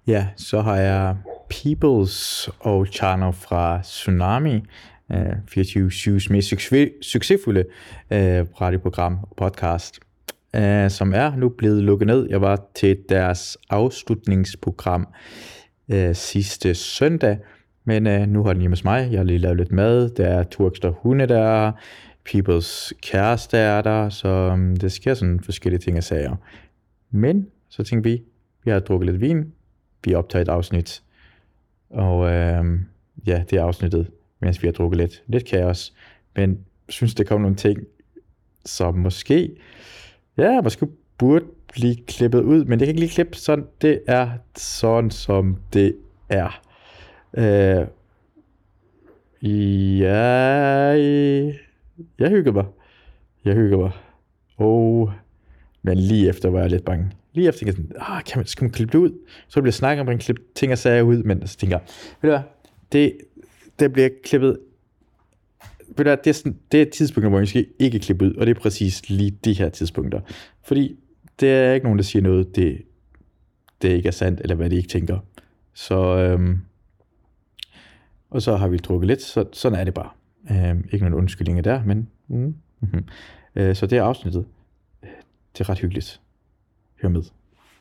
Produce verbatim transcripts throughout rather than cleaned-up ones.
Ja, så har jeg Peoples og Chano fra Tsunami, uh, fireogtyve syv's mest succes- succesfulde uh, radioprogram og podcast, uh, som er nu blevet lukket ned. Jeg var til deres afslutningsprogram uh, sidste søndag, men uh, nu har den hjemme hos mig. Jeg har lige lavet lidt mad. Der er Turks der hunde der, Peoples kæreste er der, så um, det sker sådan forskellige ting og sager. Men så tænkte vi, vi har drukket lidt vin, vi optager et afsnit, og øhm, ja, det er afsnittet, mens vi har drukket lidt, lidt kaos, men synes det kom nogle ting, som måske, ja, måske burde blive klippet ud, men det kan ikke lige klippe sådan, det er sådan, som det er. Øh, ja, jeg hygger mig, jeg hygger mig, og, men lige efter var jeg lidt bange. Lige efter tænkte jeg sådan, ah, kan man, skal man klippe det ud? Så bliver snakket om, at man klipper ting og sager ud, men så tænker jeg, ved du hvad, det, det bliver klippet, ved du hvad, det er, sådan, det er tidspunkter, hvor man skal ikke klippe ud, og det er præcis lige de her tidspunkter. Fordi det er ikke nogen, der siger noget, det, det ikke er sandt, eller hvad de ikke tænker. Så, øhm, og så har vi drukket lidt, så sådan er det bare. Øhm, ikke nogen undskyldninger der, men mm, mm-hmm. øh, så det er afsnittet. Det er ret hyggeligt. Hør med.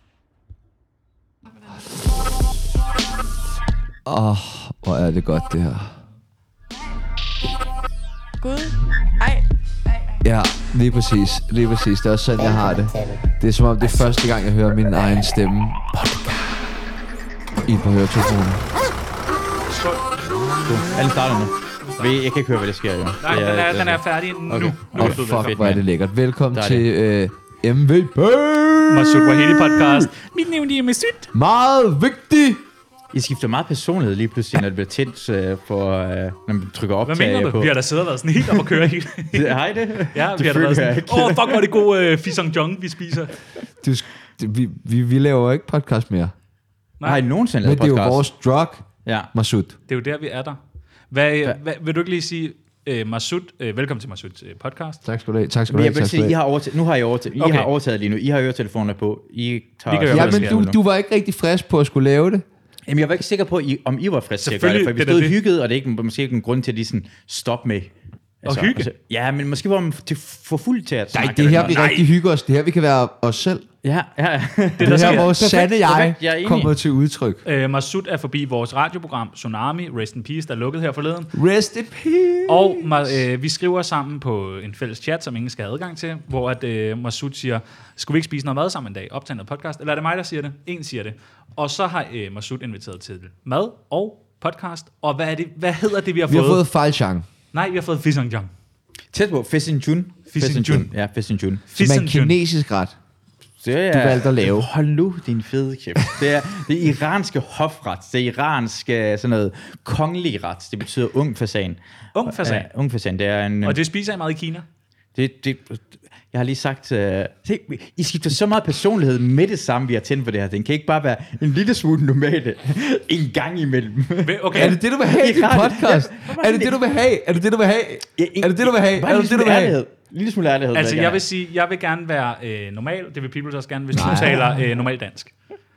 Åh, oh, hvor er det godt det her. Gud. Ej. Ja, lige præcis. Lige præcis. Det er også sådan, jeg har det. Det er som om det er første gang, jeg hører min egen stemme i på høretelefonen. Alle starter nu. Jeg kan ikke høre, hvad der sker. Jo. Nej, den er, den er færdig nu. Okay. nu Og fuck, hvor er det lækkert. Velkommen til øh, M V P! Masoud Wahedi podcast. Mit navn er Masoud. Meget vigtigt! I skifter meget personlighed lige pludselig, når det bliver tændt, uh, for, uh, når man trykker optag på. Hvad mener du? Vi har da siddet og været sådan helt op og køre helt. Hej det. Ja, vi har da været sådan, åh, oh, fuck, hvor er det god uh, fisang jong, vi spiser. Du, det, vi, vi, vi laver jo ikke podcast mere. Nej. Har I nogensinde Men lavet det podcast? er jo vores drug, ja. Masoud. Det er jo der, vi er der. Hvad, hvad? Hvad, vil du ikke lige sige, uh, Masoud, uh, velkommen til Masouds uh, podcast. Tak skal du have. Tak skal du Men have. jeg vil sige, I har overtaget, nu har I overtaget, I Okay. har overtaget lige nu. I har øretelefoner på. I tager Vi kan Ja, hvad der men sker du, du var ikke rigtig frisk på at skulle lave det. Jamen, jeg var ikke sikker på, I, om I var friske til at gøre det, Selvfølgelig, for vi det er stod det. hygget, og det er ikke, måske ikke en grund til at lige sådan stoppe med. Altså, hygge? Altså, ja, men måske var man til, for fuld til at Nej, snakke. det er her, vi Nej. rigtig hygger os. Det er her, vi kan være os selv. Ja, ja, ja. Det, Det der er her, sker. vores sande jeg perfekt. Jeg er enig. kommer til udtryk. Uh, Masoud er forbi vores radioprogram Tsunami, Rest in Peace, der er lukket her forleden. Rest in peace. Og uh, vi skriver sammen på en fælles chat, som ingen skal have adgang til, hvor at, uh, Masoud siger, skulle vi ikke spise noget mad sammen en dag, optage noget podcast? Eller er det mig, der siger det? En siger det. Og så har uh, Masoud inviteret til mad og podcast. Og hvad, er det, hvad hedder det, vi har Vi fået? har fået fejlchang. Nej, vi har fået Fisang Jang. Tæt på, Fisin Jun. Fisin Jun. Ja, Fisin Jun. Som er en kinesisk ret. Det er, Du valgte at lave. Hold nu, din fede kæft. Det er det er iranske hofret. Det er iranske sådan noget kongelig ret. Det betyder ung fasan. Ung fasan. Ja, ung fasan. Det er en... Og det spiser jeg meget i Kina. Det, det, jeg har lige sagt, uh, se, I skifter så meget personlighed med det samme, vi har tændt for det her. Den kan ikke bare være en lille smule normale en gang imellem. Okay. Er det det, du vil have i din podcast? Er det det, du vil have? Er det det, du vil have? Er det det, du vil have? Bare Er en det lille det, du vil have? ærlighed. En lille smule ærlighed. Altså, vil jeg vil sige, jeg vil gerne være øh, normal. Det vil Peoples også gerne, hvis Nej. du taler øh, normal dansk.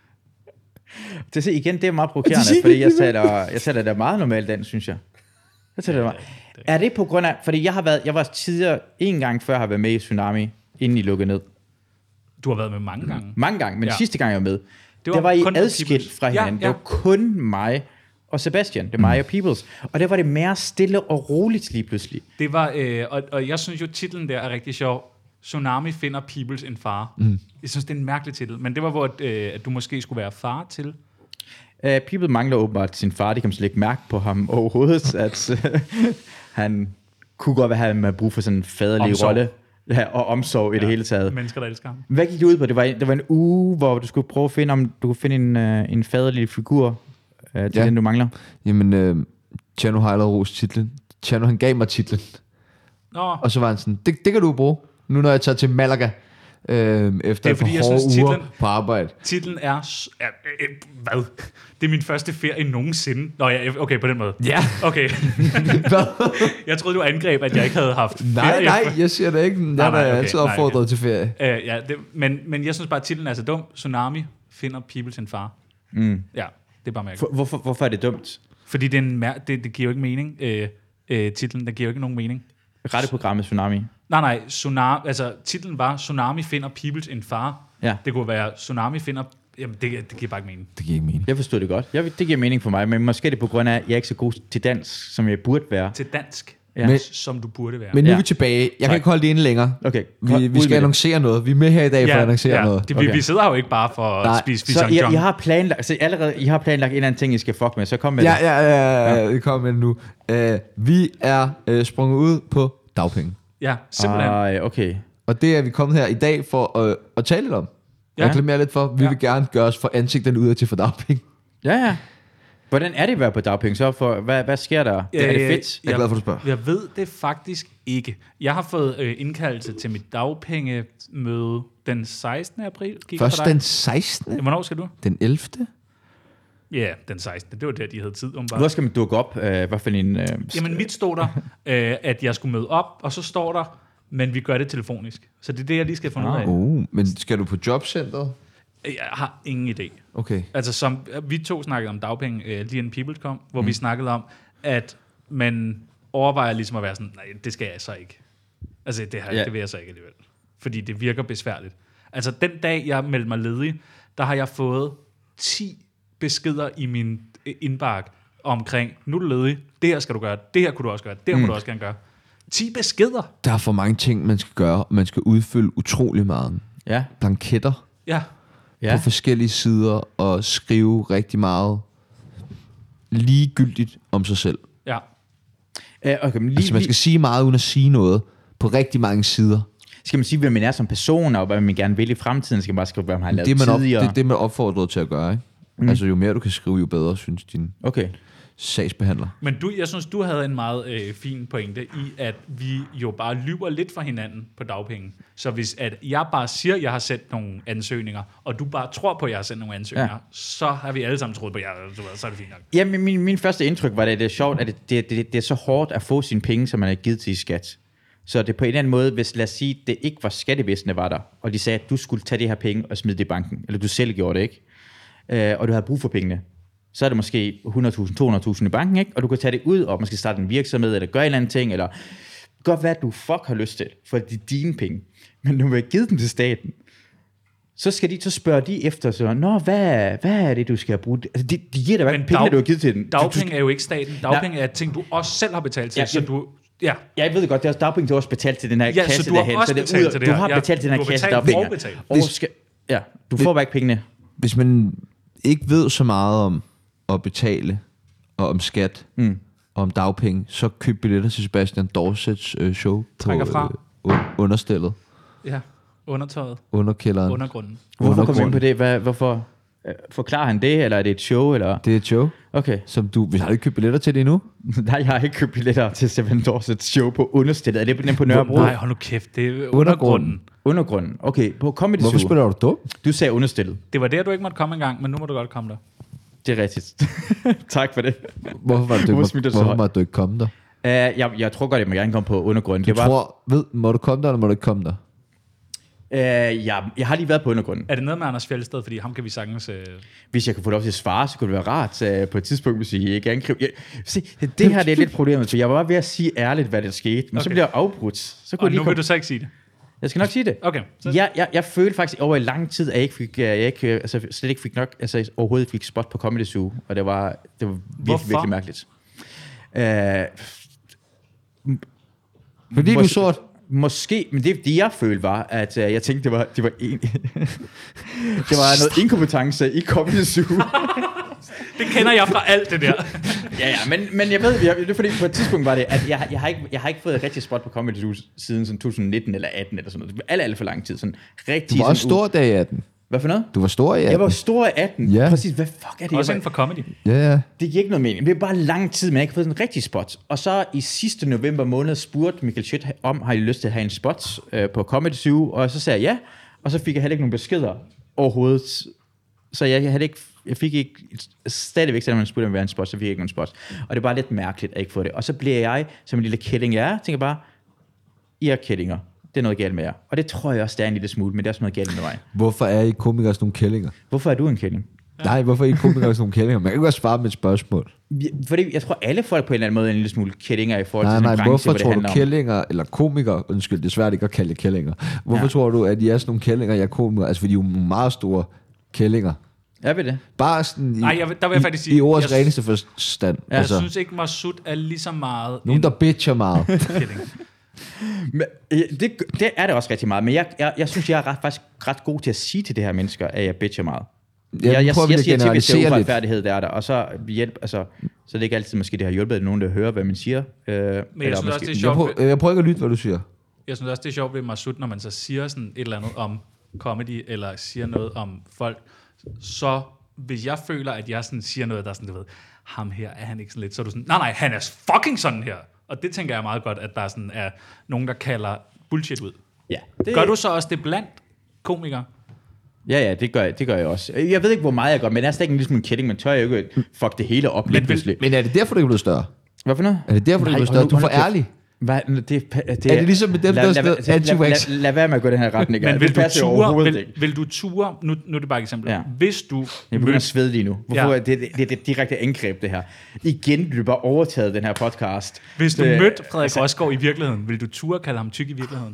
Det er igen, det er meget provokerende, fordi jeg taler, jeg taler da meget normalt dansk, synes jeg. Jeg taler meget. Er det på grund af, fordi jeg har været, jeg var tidligere en gang før, har været med i Tsunami, inden I lukkede ned. Du har været med mange gange. Mange gange, men Ja. sidste gang jeg var med, det var var, der var I kun adskilt Peoples. fra hinanden. Ja, ja. Det var kun mig og Sebastian. Det var mig og Peoples. Og der var det mere stille og roligt lige pludselig. Det var, øh, og, og jeg synes jo, titlen der er rigtig sjov. Tsunami finder Peoples en far. Mm. Jeg synes, det er en mærkelig titel. Men det var, hvor øh, at du måske skulle være far til. Uh, People mangler åbenbart sin far. Det kan man slet ikke mærke på ham overhovedet, at uh, han kunne godt have med brug for sådan en faderlig Omsorg. rolle. Ja, og omsorg i ja. det hele taget. Mennesker, der elsker ham. Hvad gik det ud på? Det var, det var en uge, hvor du skulle prøve at finde, om du kunne finde en, uh, en faderlig figur uh, til Ja. den, du mangler. Jamen, øh, Chano har allerede rost titlen. Chano, han gav mig titlen. Nå, Og så var han sådan, det, det kan du bruge, nu når jeg tager til Malaga. Øh, efter Det er et par fordi, jeg hårde synes, uger titlen- på arbejde. titlen er, s- er øh, øh, hvad? Det er min første ferie nogensinde. Nå ja, okay, på den måde. Ja. Okay. Hvad? Jeg troede, du angreb, at jeg ikke havde haft Nej, ferie. nej, jeg siger det ikke. Jeg Nej, er nej, da okay, altid nej, opfordret okay. til ferie. Uh, ja, det, men, men jeg synes bare, at titlen er så dum. Tsunami finder Peoples en far. Mm. Ja, det er bare mærkeligt. For, hvorfor, hvorfor er det dumt? Fordi det, er en mær- det, det giver jo ikke mening, øh, øh, titlen, der giver jo ikke nogen mening. Retteprogrammet Tsunami. Nej, nej, tsunami, altså titlen var Tsunami finder Peoples en far. Ja. Det kunne være Tsunami finder... Jamen, det, det giver bare ikke mening. Det giver ikke mening. Jeg forstår det godt. Jeg, det giver mening for mig, men måske er det på grund af, at jeg er ikke så god til dans, som jeg burde være. Til dansk, Ja. Men- som du burde være. Men nu er Ja. vi tilbage. Jeg Tak. kan ikke holde det inde længere. Okay, Vi, ud vi med skal det. annoncere noget. Vi er med her i dag for at annoncere ja, noget. Det, vi, Okay. vi sidder jo ikke bare for at Nej, spise Så fish I, John. I har planlagt, så allerede, I har planlagt en eller anden ting, I skal fuck med, så kom med Ja, det. ja, ja, ja, det kommer med nu. Uh, vi er uh, sprunget ud på dagpenge. Ja, simpelthen. Ej, okay. Og det er vi kommet her i dag for uh, at tale lidt om. Ja. Ja. Reklamere lidt for. Vi Ja. vil gerne gøre os for ansigterne ud til for dagpenge. Ja, ja. Hvordan er det at være på dagpenge så? For, hvad, hvad sker der? Øh, er det fedt? Jeg er glad for, at du spørger. Jeg ved det faktisk ikke. Jeg har fået øh, indkaldelse til mit dagpengemøde den sekstende april. Gik Først for dig? den sekstende Hvornår skal du? Den ellevte Ja, den sekstende Det var der, de havde tid om bare. Hvor skal man dukke op? Uh, hvad for en... Uh, Jamen, mit stod der, øh, at jeg skulle møde op, og så står der, men vi gør det telefonisk. Så det er det, jeg lige skal finde ud af. Oh, men skal du på jobcentret? Jeg har ingen idé. Okay. Altså, som vi to snakkede om dagpenge, øh, lige inden Peoples kom, hvor mm. vi snakkede om, at man overvejer ligesom at være sådan, nej, det skal jeg så ikke. Altså, det, her, Ja. det vil jeg så ikke alligevel. Fordi det virker besværligt. Altså, den dag, jeg meldte mig ledig, der har jeg fået ti beskeder i min øh, indbakke omkring, nu er du ledig, det her skal du gøre, det her kunne du også gøre, det her mm. kunne du også gerne gøre. ti beskeder? Der er for mange ting, man skal gøre, og man skal udfylde utrolig meget. ja. Blanketter Ja. Ja. på forskellige sider, og skrive rigtig meget ligegyldigt om sig selv. Ja. Uh, okay, men lige, Altså man skal sige meget, uden at sige noget, på rigtig mange sider. skal man sige, hvem man er som person, og hvad man gerne vil i fremtiden? Skal man bare skrive, hvad man har lavet Det er, man op, det, tidligere? er det, man er opfordret til at gøre, ikke? Mm. Altså jo mere du kan skrive, jo bedre, synes din Okay. sagsbehandler. Men du, jeg synes, du havde en meget øh, fin pointe i, at vi jo bare lyver lidt for hinanden på dagpenge. Så hvis at jeg bare siger, at jeg har sendt nogle ansøgninger, og du bare tror på, at jeg har sendt nogle ansøgninger, ja. så har vi alle sammen troet på, at jeg, så er det fint nok. Ja, men min, min første indtryk var, at det er sjovt, at det, det, det, det er så hårdt at få sine penge, som man har givet til i skat. Så det på en eller anden måde, hvis lad os sige, det ikke var skattevæsenet var der, og de sagde, at du skulle tage det her penge og smide det i banken, eller du selv gjorde det, ikke? Øh, og du havde brug for pengene, så er det måske hundrede tusind, to hundrede tusind i banken, ikke? Og du kan tage det ud, og måske starte en virksomhed, eller gøre en eller anden ting, eller godt hvad du fuck har lyst til, for det er dine penge. Men når du har givet dem til staten, så skal de, så spørger de efter, så, nå, hvad, hvad er det, du skal bruge? Altså, de, de giver dig hverken penge, dag, du har givet til den. Dagpenge er jo ikke staten. Dagpenge er ting, du også selv har betalt til, Ja, så ja. du... Ja, Jeg ved godt, det er også dagpenge, du har også betalt til den her Ja, så kasse du har derhen. også så det er betalt ud, til det du her. har Ja, betalt til den du her har kasse betalt dagpenge. og betalt. Og skal, ja, du får bare ikke pengene. Hvis man ikke ved så meget om at betale, og om skat, Mm. og om dagpenge, så køb billetter til Sebastian Dorsets øh, show på Trækker fra. øh, un- understillet, ja. Undertøjet. underkælderen. Undergrunden. Hvorfor kom vi ind på Undergrund. det? Hvad, hvorfor? Øh, Forklarer han det, eller er det et show? Eller? Det er et show, Okay. som du... Hvis har du ikke købt billetter til det endnu? Nej, jeg har ikke købt billetter til Seven Dorsets show på understillet. Er det den på Nørrebro? Nej, hold nu kæft, det er Undergrunden. undergrunden. Undergrunden. Okay, på Comedy Hvorfor Zoo. spiller du dum? Du sagde understillet. Det var der, du ikke måtte komme engang, men nu må du godt komme der. Det er rigtigt. Tak for det. Hvorfor var du, Hvorfor ikke, smitter du så hvorfor højt? måtte du ikke komme der? Uh, jeg, jeg tror godt, jeg må gerne komme på undergrunden. Du Det var, tror, ved, må du komme der, eller må du ikke komme der? uh, jeg, jeg har lige været på undergrunden. Er det noget med Anders Fjeldsted, fordi ham kan vi sagtens... Øh... Hvis jeg kunne få lov til at svare, så kunne det være rart uh, på et tidspunkt, hvis I ikke angriber. Jeg, se, det her det er lidt problemet, for jeg var bare ved at sige ærligt, hvad der skete, men okay. så Okay. bliver jeg afbrudt. Så kunne Og jeg lige nu komme... vil du så ikke sige det. Jeg skal nok sige det. Okay. Så... Jeg, jeg, jeg følte faktisk over i lang tid, at jeg ikke fik, jeg ikke, altså, slet ikke fik nok, altså overhovedet fik spot på Comedy Zoo, og det var, det var virkelig, Hvorfor? virkelig mærkeligt. Uh, Fordi du er mås- sort. Måske, men det, det jeg følte var, at uh, jeg tænkte, det var, det var, en, det var noget inkompetence i Comedy Zoo. Det kender jeg fra alt det der. Ja, ja, men, men jeg ved, jeg, det er fordi på et tidspunkt var det, at jeg, jeg, har, ikke, jeg har ikke fået et rigtigt spot på Comedy Zoo siden sådan to tusind nitten eller atten eller sådan noget. Det var alt, alt for lang tid. Sådan rigtig Du var også sådan stor dag i atten. Hvad for noget? Du var stor i atten. Jeg var stor i atten. Ja. Præcis, hvad fuck er det? Også Jeg inden var, for comedy. Ja, ja. det giver ikke noget mening. Det er bare lang tid, men jeg har ikke fået sådan en rigtig spot. Og så i sidste november måned spurgte Michael Schødt om, har I lyst til at have en spot øh, på Comedy Zoo? Og så sagde jeg ja, og så fik jeg heller ikke nogen beskeder overhovedet. Så jeg, havde ikke, jeg fik ikke, stadigvæk selvom man spurgte om at være en spot, så fik jeg ikke nogen spot. Og det er bare lidt mærkeligt at ikke få det. Og så bliver jeg, som en lille kælling jeg er, tænker bare, I er kællinger. Det er noget galt med jer. Og det tror jeg også, det er en lille smule, men det er også noget galt med mig. Hvorfor er I komikere sådan nogle kællinger? Hvorfor er du en kælling? Nej, hvorfor ikke komikere sådan nogle kællinger? Man kan ikke godt svare med et spørgsmål. Ja, fordi jeg tror, alle folk på en eller anden måde er en lille smule kællinger i forhold Nej, til nej, sådan en branche, hvorfor hvor det tror du handler om. kællinger, eller komikere, undskyld, det er svært ikke at kalde det kællinger. Hvorfor Ja. tror du, at de er sådan nogle kællinger, jeg er komikere? Altså, fordi de er jo nogle meget store kællinger. Er vi det? Bare sådan i, Nej, jeg vil- der vil jeg faktisk i, sige- i ordets jeg- reneste forstand. Jeg Altså, synes ikke, Masud er lige så meget nogen, der bitcher meget. en kælling. Men, øh, det, det er det også rigtig meget, men jeg, jeg, jeg synes, jeg er ret, faktisk ret god til at sige til det her mennesker, at jeg bitcher meget. Ja, jeg, jeg, prøver vi jeg at siger til, hvis det er generalisere lidt. uretfærdighed, der er der, og så hjælp, altså, så er det ikke altid måske, det har hjulpet nogen, der hører, hvad man siger. Øh, Men jeg synes også, det er Jeg sjovt. prøver, ved- jeg prøver ikke at lytte, hvad du siger. Jeg synes også, det er sjovt ved Masud, når man så siger sådan et eller andet om comedy, eller siger noget om folk, så hvis jeg føler, at jeg sådan siger noget, der er sådan, du ved, ham her, er han ikke sådan lidt, så er du sådan, nej, nej, han er fucking sådan her. Og det tænker jeg meget godt, at der sådan er nogen, der kalder bullshit ud. ja, det, Gør du så også det blandt komikere? Ja, ja, det gør, jeg, det gør jeg også. Jeg ved ikke, hvor meget jeg gør, men jeg er stadig en lille smule kælling, men tør jeg jo ikke fuck det hele op lidt vil- pludselig. Men er det derfor, du er blevet større? Hvad for noget? Er det derfor, du er Nej, blevet hold større? nu- Du er for hold nu kæft. ærlig. Hvad, det, det, Er det ligesom med dem, der er lad, lad, sådan lad, lad, anti-vax? lad, lad være med at gå i den her retning. Men det vil du passer jo ture, overhovedet vil, ikke. vil du ture, nu, nu er det bare et eksempel, Ja. hvis du Jeg begynder at svede lige nu. Hvorfor? Ja. Ja. Det, det, det, det er et direkte angreb, det her. Igen bliver du bare overtaget, den her podcast. hvis du det, mødte Frederik Rosgaard i virkeligheden, vil du ture kalde ham tyk i virkeligheden?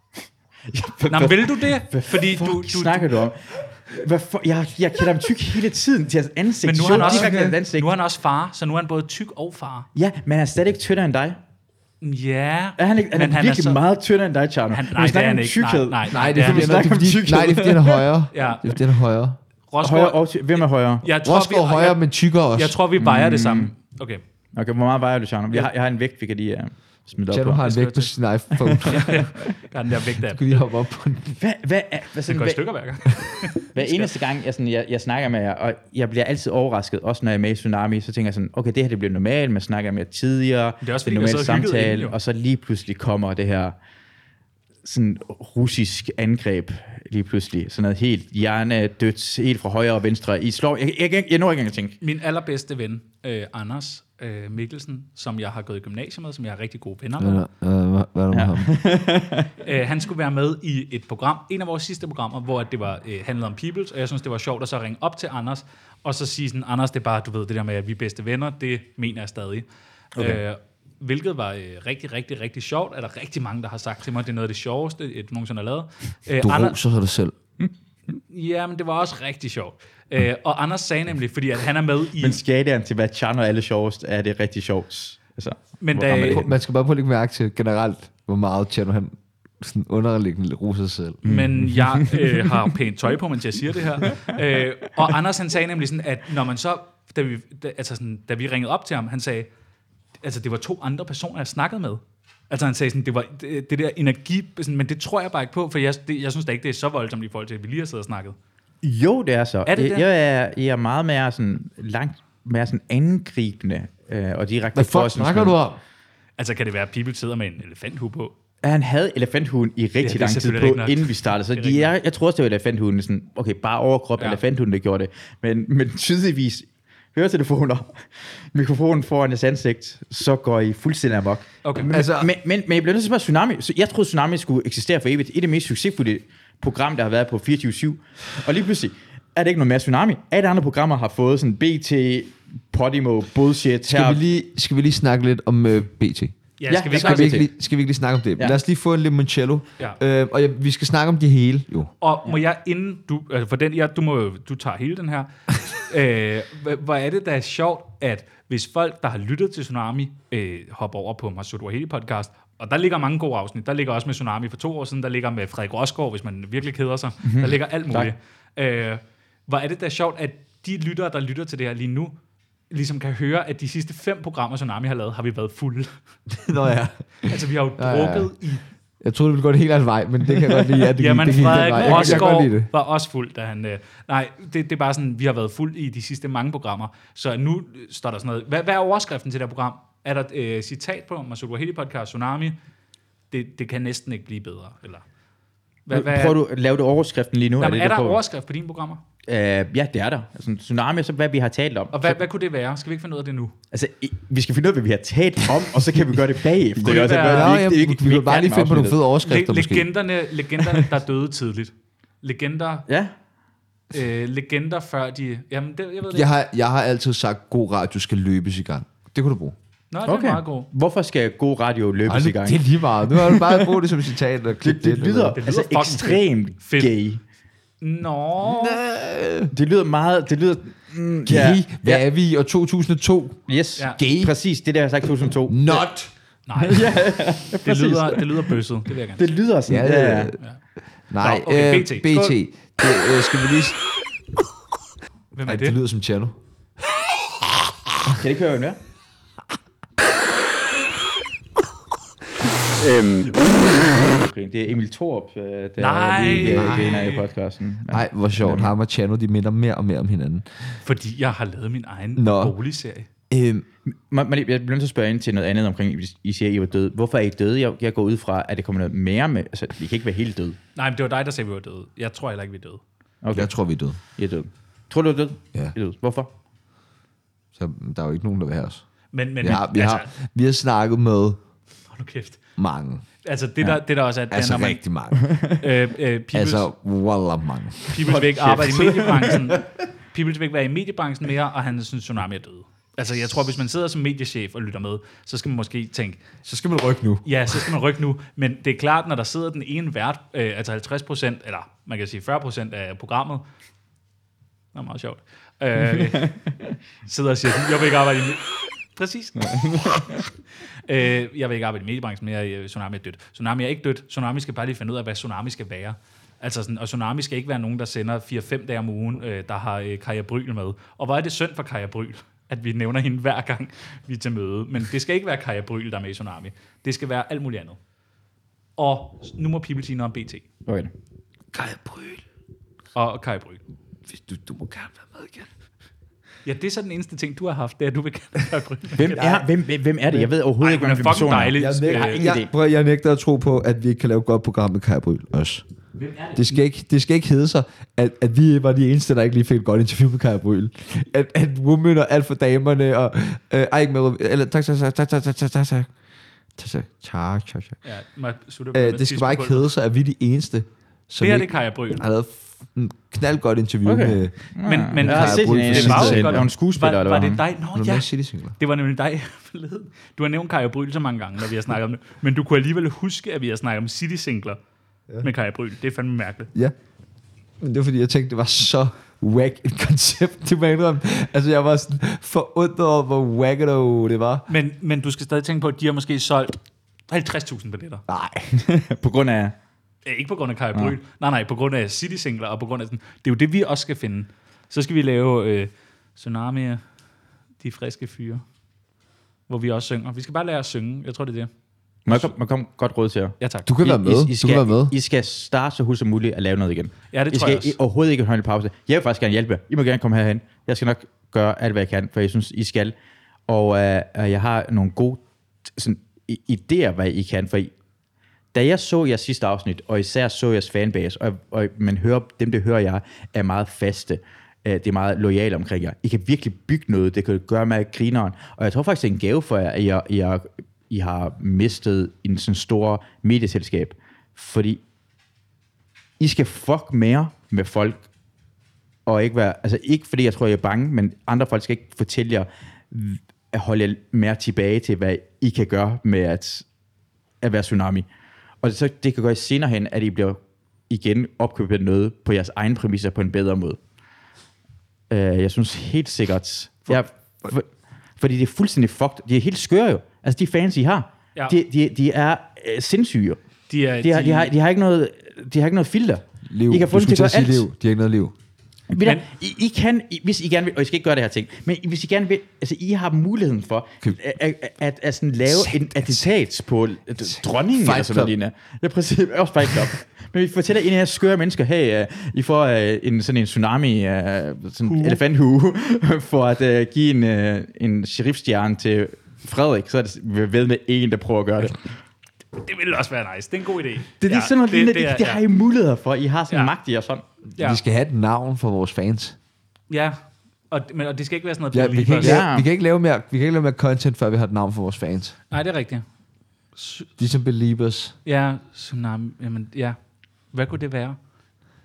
Nå, men vil du det? Hvad Fordi fuck du, du, snakker du om? Hvad for, jeg, jeg kalder ham tyk hele tiden til hans ansigt. men nu er, Så han også, direkte hans ansigt. nu er han også far, så nu er han både tyk og far. Ja, men han er stadig ikke tyndere end dig. Ja, Er han ikke? Han men er han virkelig så, meget tyndere end dig, Charno. han, Når nej, vi det er snakker han om ikke. tykthed. Nej, nej, Nej, det er han fordi, vi han er, snakker om fordi, tykthed. nej, det er fordi, han er højere. Ja. Det er fordi, han er højere. Højere Rosgaard, og ty- hvem er højere? jeg tror, Rosgaard er vi, højere, jeg, men tykkere også. jeg tror, vi vejer det samme. Okay. Okay, hvor meget vejer du, Charno? Jeg har, jeg har en vægt, vi kan lige uh, smide op Tjano på. har en skal vægt på jeg sin iPhone. Der er den der vægt af. Du kan lige hoppe op på den. Hvad, hvad, er- hvad, Det sådan, går i hvad, stykker hver gang. hver eneste gang, jeg, sådan, jeg, jeg snakker med jer, og jeg bliver altid overrasket, også når jeg er med i Tsunami, så tænker jeg sådan, okay, det her det bliver normalt, man snakker med jer tidligere, Det er også det fordi, er vi har normal siddet og hygget inden, samtale, jo. og så lige pludselig kommer det her sådan russisk angreb, lige pludselig, sådan noget helt hjernedødt, helt fra højre og venstre, I slår, jeg, jeg, jeg, jeg når ikke engang at tænke. Min allerbedste ven, øh, Anders øh, Mikkelsen, som jeg har gået i gymnasiet med, som jeg er rigtig gode venner med, Hvad er der- hvad er der med ham? øh, han skulle være med i et program, en af vores sidste programmer, hvor det var øh, handlede om Peoples, og jeg synes, det var sjovt at så ringe op til Anders, og så sige sådan, Anders, det er bare, du ved, det der med, at vi er bedste venner, det mener jeg stadig. Okay. Øh, hvilket var øh, rigtig, rigtig, rigtig sjovt, er der rigtig mange, der har sagt til mig, det er noget af det sjoveste, du nogensinde har lavet. Øh, Du Anders- roser dig selv. Ja, men det var også rigtig sjovt. Øh, og Anders sagde nemlig, fordi at han er med i... Men skalaen til, hvad Charno er alle sjovest, er det rigtig sjovt. Altså, Men hvor da- rammer det hen? Man skal bare prøve at lægge mærke til generelt, hvor meget Tjano han sådan underliggende roser sig selv. Men jeg øh, har pænt tøj på, mens jeg siger det her. Øh, og Anders han sagde nemlig sådan, at når man så, da vi, da, altså sådan, da vi ringede op til ham, han sagde, altså det var to andre personer, jeg snakkede med. Altså han sagde sådan, det var det, det der energi, sådan, men det tror jeg bare ikke på, for jeg, det, jeg synes da ikke, det er så voldsomt i forhold til, at vi lige har siddet og snakket. Jo, det er så. Er det jeg, det? jeg, er, jeg er meget mere sådan, langt mere sådan angribende øh, og direkte. Hvad for fuck sådan- snakker du om? Altså kan det være, at People sidder med en elefanthue på? Han havde elefanthuen i rigtig det er lang tid selvfølgelig på, rigtigt nok. inden vi startede. Så Det er de, rigtigt jeg, jeg tror også, det var elefanthunden. Sådan, okay, bare overkrop Ja. ja. elefanthunden, der gjorde det. Men, men tydeligvis, høretelefoner, mikrofonen foran jeres ansigt, så går I fuldstændig amok. Okay. Men, Altså- men, men, men jeg blev nødt til at spørge Tsunami. Så jeg troede, Tsunami skulle eksistere for evigt. Et af de mest succesfulde program, der har været på fireogtyve syv. Og lige pludselig er det ikke noget mere Tsunami. Alle andre programmer har fået sådan B T, Podimo, bullshit. Skal vi lige, skal vi lige snakke lidt om uh, B T? Ja, Ja, skal vi ikke det Skal også vi, til. ikke lige, skal vi ikke lige snakke om det? Ja. Lad os lige få en limoncello. Ja. Øh, og ja, vi skal snakke om det hele, jo. Og må jeg inden du, altså for den, ja, du, må, du tager hele den her, øh, hvor- hvor er det da sjovt, at hvis folk, der har lyttet til Tsunami, øh, hopper over på Masud Wahedi podcast, og der ligger mange gode afsnit, der ligger også med Tsunami for to år siden, der ligger med Frederik Rosgaard, hvis man virkelig keder sig, mm-hmm. der ligger alt muligt. Øh, hvor er det da sjovt, at de lyttere, der lytter til det her lige nu, ligesom kan høre, at de sidste fem programmer, Tsunami har lavet, har vi været fulde. Nå ja. Altså, vi har jo Ja, ja, ja. drukket i... Jeg troede, det ville gå en helt anden vej, men det kan jeg godt lide. At det Jamen, gik, det gik den Frederik vej. Jeg, kan- jeg kan godt lide Rosgaard det. var også fuld, da han... Øh, nej, det, det er bare sådan, vi har været fuld i de sidste mange programmer, så nu står der sådan noget... Hvad, hvad er overskriften til det her program? Er der et øh, citat på Masud Wahedi podcast, Tsunami? Det, det kan næsten ikke blive bedre, eller... Hvad, hvad, Prøver du at lave det overskriften lige nu? nej, men det, er du der prøver? overskrift på dine programmer? Uh, ja, det er der. Altså, Tsunami, så hvad vi har talt om. Og hvad, hvad kunne det være? Skal vi ikke finde ud af det nu? Altså, i- vi skal finde ud af, hvad vi har talt om, og så kan vi gøre det bagefter. Kunne det Altså, være- det er Nå, ikke- ja, det er ikke- vi er vil ikke bare lige færdige finde på nogle med fede overskrifter, Le- måske. legenderne, legenderne, der døde tidligt. Legender, afsnittet. Ja, øh, legender før de... Jamen, det, jeg ved det Jeg har, jeg har altid sagt, at god radio skal løbes i gang. Det kunne du bruge. Nå, det er Okay. meget god. Hvorfor skal god radio løbes Ej, i gang? det er lige meget. Nu har du bare brugt det som citat. Og Det, det lyder, Det lyder altså fucking ekstremt fedt. gay. Nå. Det lyder meget... Det lyder... Mm, Gay? ja. Hvad er vi i år to tusind og to? Yes. Ja. Gay? Præcis, det der jeg har sagt to tusind og to. Not! Nej, det lyder, det lyder bøsset. Det vil jeg gerne Det lyder sådan... Ja, Ja, ja. Nej, Nå, okay, øh, B T. B T. Det, øh, skal vi lige... Hvem er Ej, det? det lyder som Tjerno. Kan det ikke høre mere? Øhm, Det er Emil Thorup, øh, der Nej, lige nej. griner i podcasten. Ja. Nej, hvor sjovt. Ham og Tjerno, de minder mere og mere om hinanden. Fordi jeg har lavet min egen Nå. boligserie. Øhm, Man, man, jeg bliver nødt til at spørge ind til noget andet omkring, hvis I siger, at I var døde. Hvorfor er I døde? Jeg, jeg går ud fra, at det kommer noget mere med... Altså, I kan ikke være helt døde. Nej, men det var dig, der sagde, at vi var døde. Jeg tror heller ikke, vi er døde. Okay, jeg tror, vi er døde. I er døde. Tror du, du er død? Ja. I er døde. Hvorfor? Så der er jo ikke nogen, der vil have os. Men, men Vi har, vi altså, har, vi har snakket med hold nu kæft. mange. Altså, det, der, det der også er, at Altså når man, rigtig mange. øh, øh, peoples, altså, wallah mange. peoples vil ikke arbejde i mediebranchen. Peoples vil ikke være i mediebranchen mere, og han synes, Tsunami er død. Altså, jeg tror, hvis man sidder som mediechef og lytter med, så skal man måske tænke, Så skal man rykke nu. ja, så skal man rykke nu. Men det er klart, når der sidder den ene vært, øh, altså halvtreds procent, eller man kan sige fyrre procent af programmet, det er meget sjovt, øh, sidder og siger, jeg vil ikke arbejde i me- Præcis. øh, jeg vil ikke arbejde i mediebranchen mere, Tsunami er dødt. Tsunami er ikke dødt. Tsunami skal bare lige finde ud af, hvad Tsunami skal være. Altså sådan, og Tsunami skal ikke være nogen, der sender fire fem dage om ugen, øh, der har øh, Kaja Bryl med. Og hvor er det synd for Kaja Bryl, at vi nævner hende hver gang, vi er til møde. Men det skal ikke være Kaja Bryl, der er med i Tsunami. Det skal være alt muligt andet. Og nu må people sige noget om B T. Okay. Kaja Bryl. Og Kaja Bryl. Hvis du, du må gerne være med igen. Ja, det er så den eneste ting, du har haft, det er, at du vil kende Kaja Bryl. Hvem er, hvem, hvem, hvem er det? Jeg ved overhovedet Ej, ikke, hun er hvem fucking personen er. dejlig. Jeg, Øh, nægter, ingen jeg, idé. prøv, jeg nægter at tro på, at vi ikke kan lave et godt program med Kaja Bryl også. Det skal ikke, det skal ikke hedde sig, at, at vi var de eneste, der ikke lige fik et godt interview med Kaja Bryl. At, at women og alt for damerne, og øh, ej, ikke med, eller tak, tak, tak, tak, tak, tak, tak, tak, tak, tak, tak, tak, tak. Ja, må jeg slutte med Øh, at det tisse skal bare på ikke gulvet? hedde sig, at vi er de eneste, som Det her, det er ikke Kaja Bryl. har lavet f- en knaldgodt interview Okay. med Men, men Jeg har Kaja set Bryl. hende. Det Det var var jo jo godt. en skuespiller, Var, eller var hvad det var dig? Nå, med ja. City Singler. Det var nemlig dig forleden. Du har nævnt Kaja Bryl så mange gange, når vi har snakket om det. Men du kunne alligevel huske, at vi har snakket om City Singler ja. med Kaja Bryl. Det er fandme mærkeligt. Ja. Men det var fordi, jeg tænkte, det var så whack et koncept, det var indrømme. Altså, jeg var sådan forundret over, hvor wacko det var. Men, men du skal stadig tænke på, at de har måske solgt halvtreds tusind billetter. Nej. På grund af... Eh, Ikke på grund af Kaja Bryl. Nej, nej, på grund af City Singler og på grund af sådan. Det er jo det, vi også skal finde. Så skal vi lave øh, Tsunami, de friske fyre, hvor vi også synger. Vi skal bare lære at synge. Jeg tror, det er det. Må jeg komme kom, kom godt råd til jer? Ja, tak. Du kan være med. I, I, du skal, kan være med. I skal starte så hurtigt som muligt at lave noget igen. Ja, det I tror skal jeg også. I, overhovedet ikke holde en pause. Jeg vil faktisk gerne hjælpe jer. I må gerne komme herhen. Jeg skal nok gøre alt, hvad jeg kan, for jeg synes, I skal. Og øh, jeg har nogle gode sådan, i- idéer, hvad I kan. For I, da jeg så jeres sidste afsnit, og især så jeres fanbase, og, og man hører, dem, der hører jer, er meget faste. Øh, Det er meget lojale omkring jer. I kan virkelig bygge noget. Det kan gøre med grineren. Og jeg tror faktisk, det er en gave for jer, at jeg, jeg I har mistet en sådan stor medieselskab. Fordi I skal fuck mere med folk, og ikke være, altså ikke fordi jeg tror, jeg er bange, men andre folk skal ikke fortælle jer, at holde jer mere tilbage til, hvad I kan gøre med at, at være Tsunami. Og så det kan gøre senere hen, at I bliver igen opkøbet noget på jeres egen præmisser på en bedre måde. Uh, jeg synes helt sikkert, for, jeg, for, fordi det er fuldstændig fucked. De er helt skøre jo. Altså de fans, I har, Ja. de, de, de er øh, sindssyge. De, er, De har, de, har, de, har ikke noget, de har ikke noget filter. Liv. I kan få Du dem til skulle at til gøre at sige alt. liv. De har ikke noget liv. Men, Men- I, I kan, I, hvis I gerne vil, og I skal ikke gøre det her ting, men hvis I gerne vil, altså I har muligheden for Kan- at, at, at, at sådan lave en attentat på dronningen Fight eller sådan Club. noget lignende. Ja, præcis. Også Fight Club. Men vi fortæller en af jer skøre mennesker, hey, uh, I får uh, en sådan en tsunami, uh, sådan en elefanthue, for at uh, give en, uh, en sheriffstjerne til Frederik, så er det ved med en, der prøver at gøre det. det ville også være nice. Det er en god idé. Det, det er sådan noget det, lignende, det, det, det har I muligheder for. I har sådan Ja. en magt i jer sådan. Ja. Vi skal have et navn for vores fans. Ja, og, men, og det skal ikke være sådan noget Ja, vi, kan Believers. ikke Ja. lave, vi, kan ikke lave mere, vi kan ikke lave mere content, før vi har et navn for vores fans. Nej, det er rigtigt. S- De som Beliebers. ja, Tsunami, jamen, ja. Hvad kunne det være?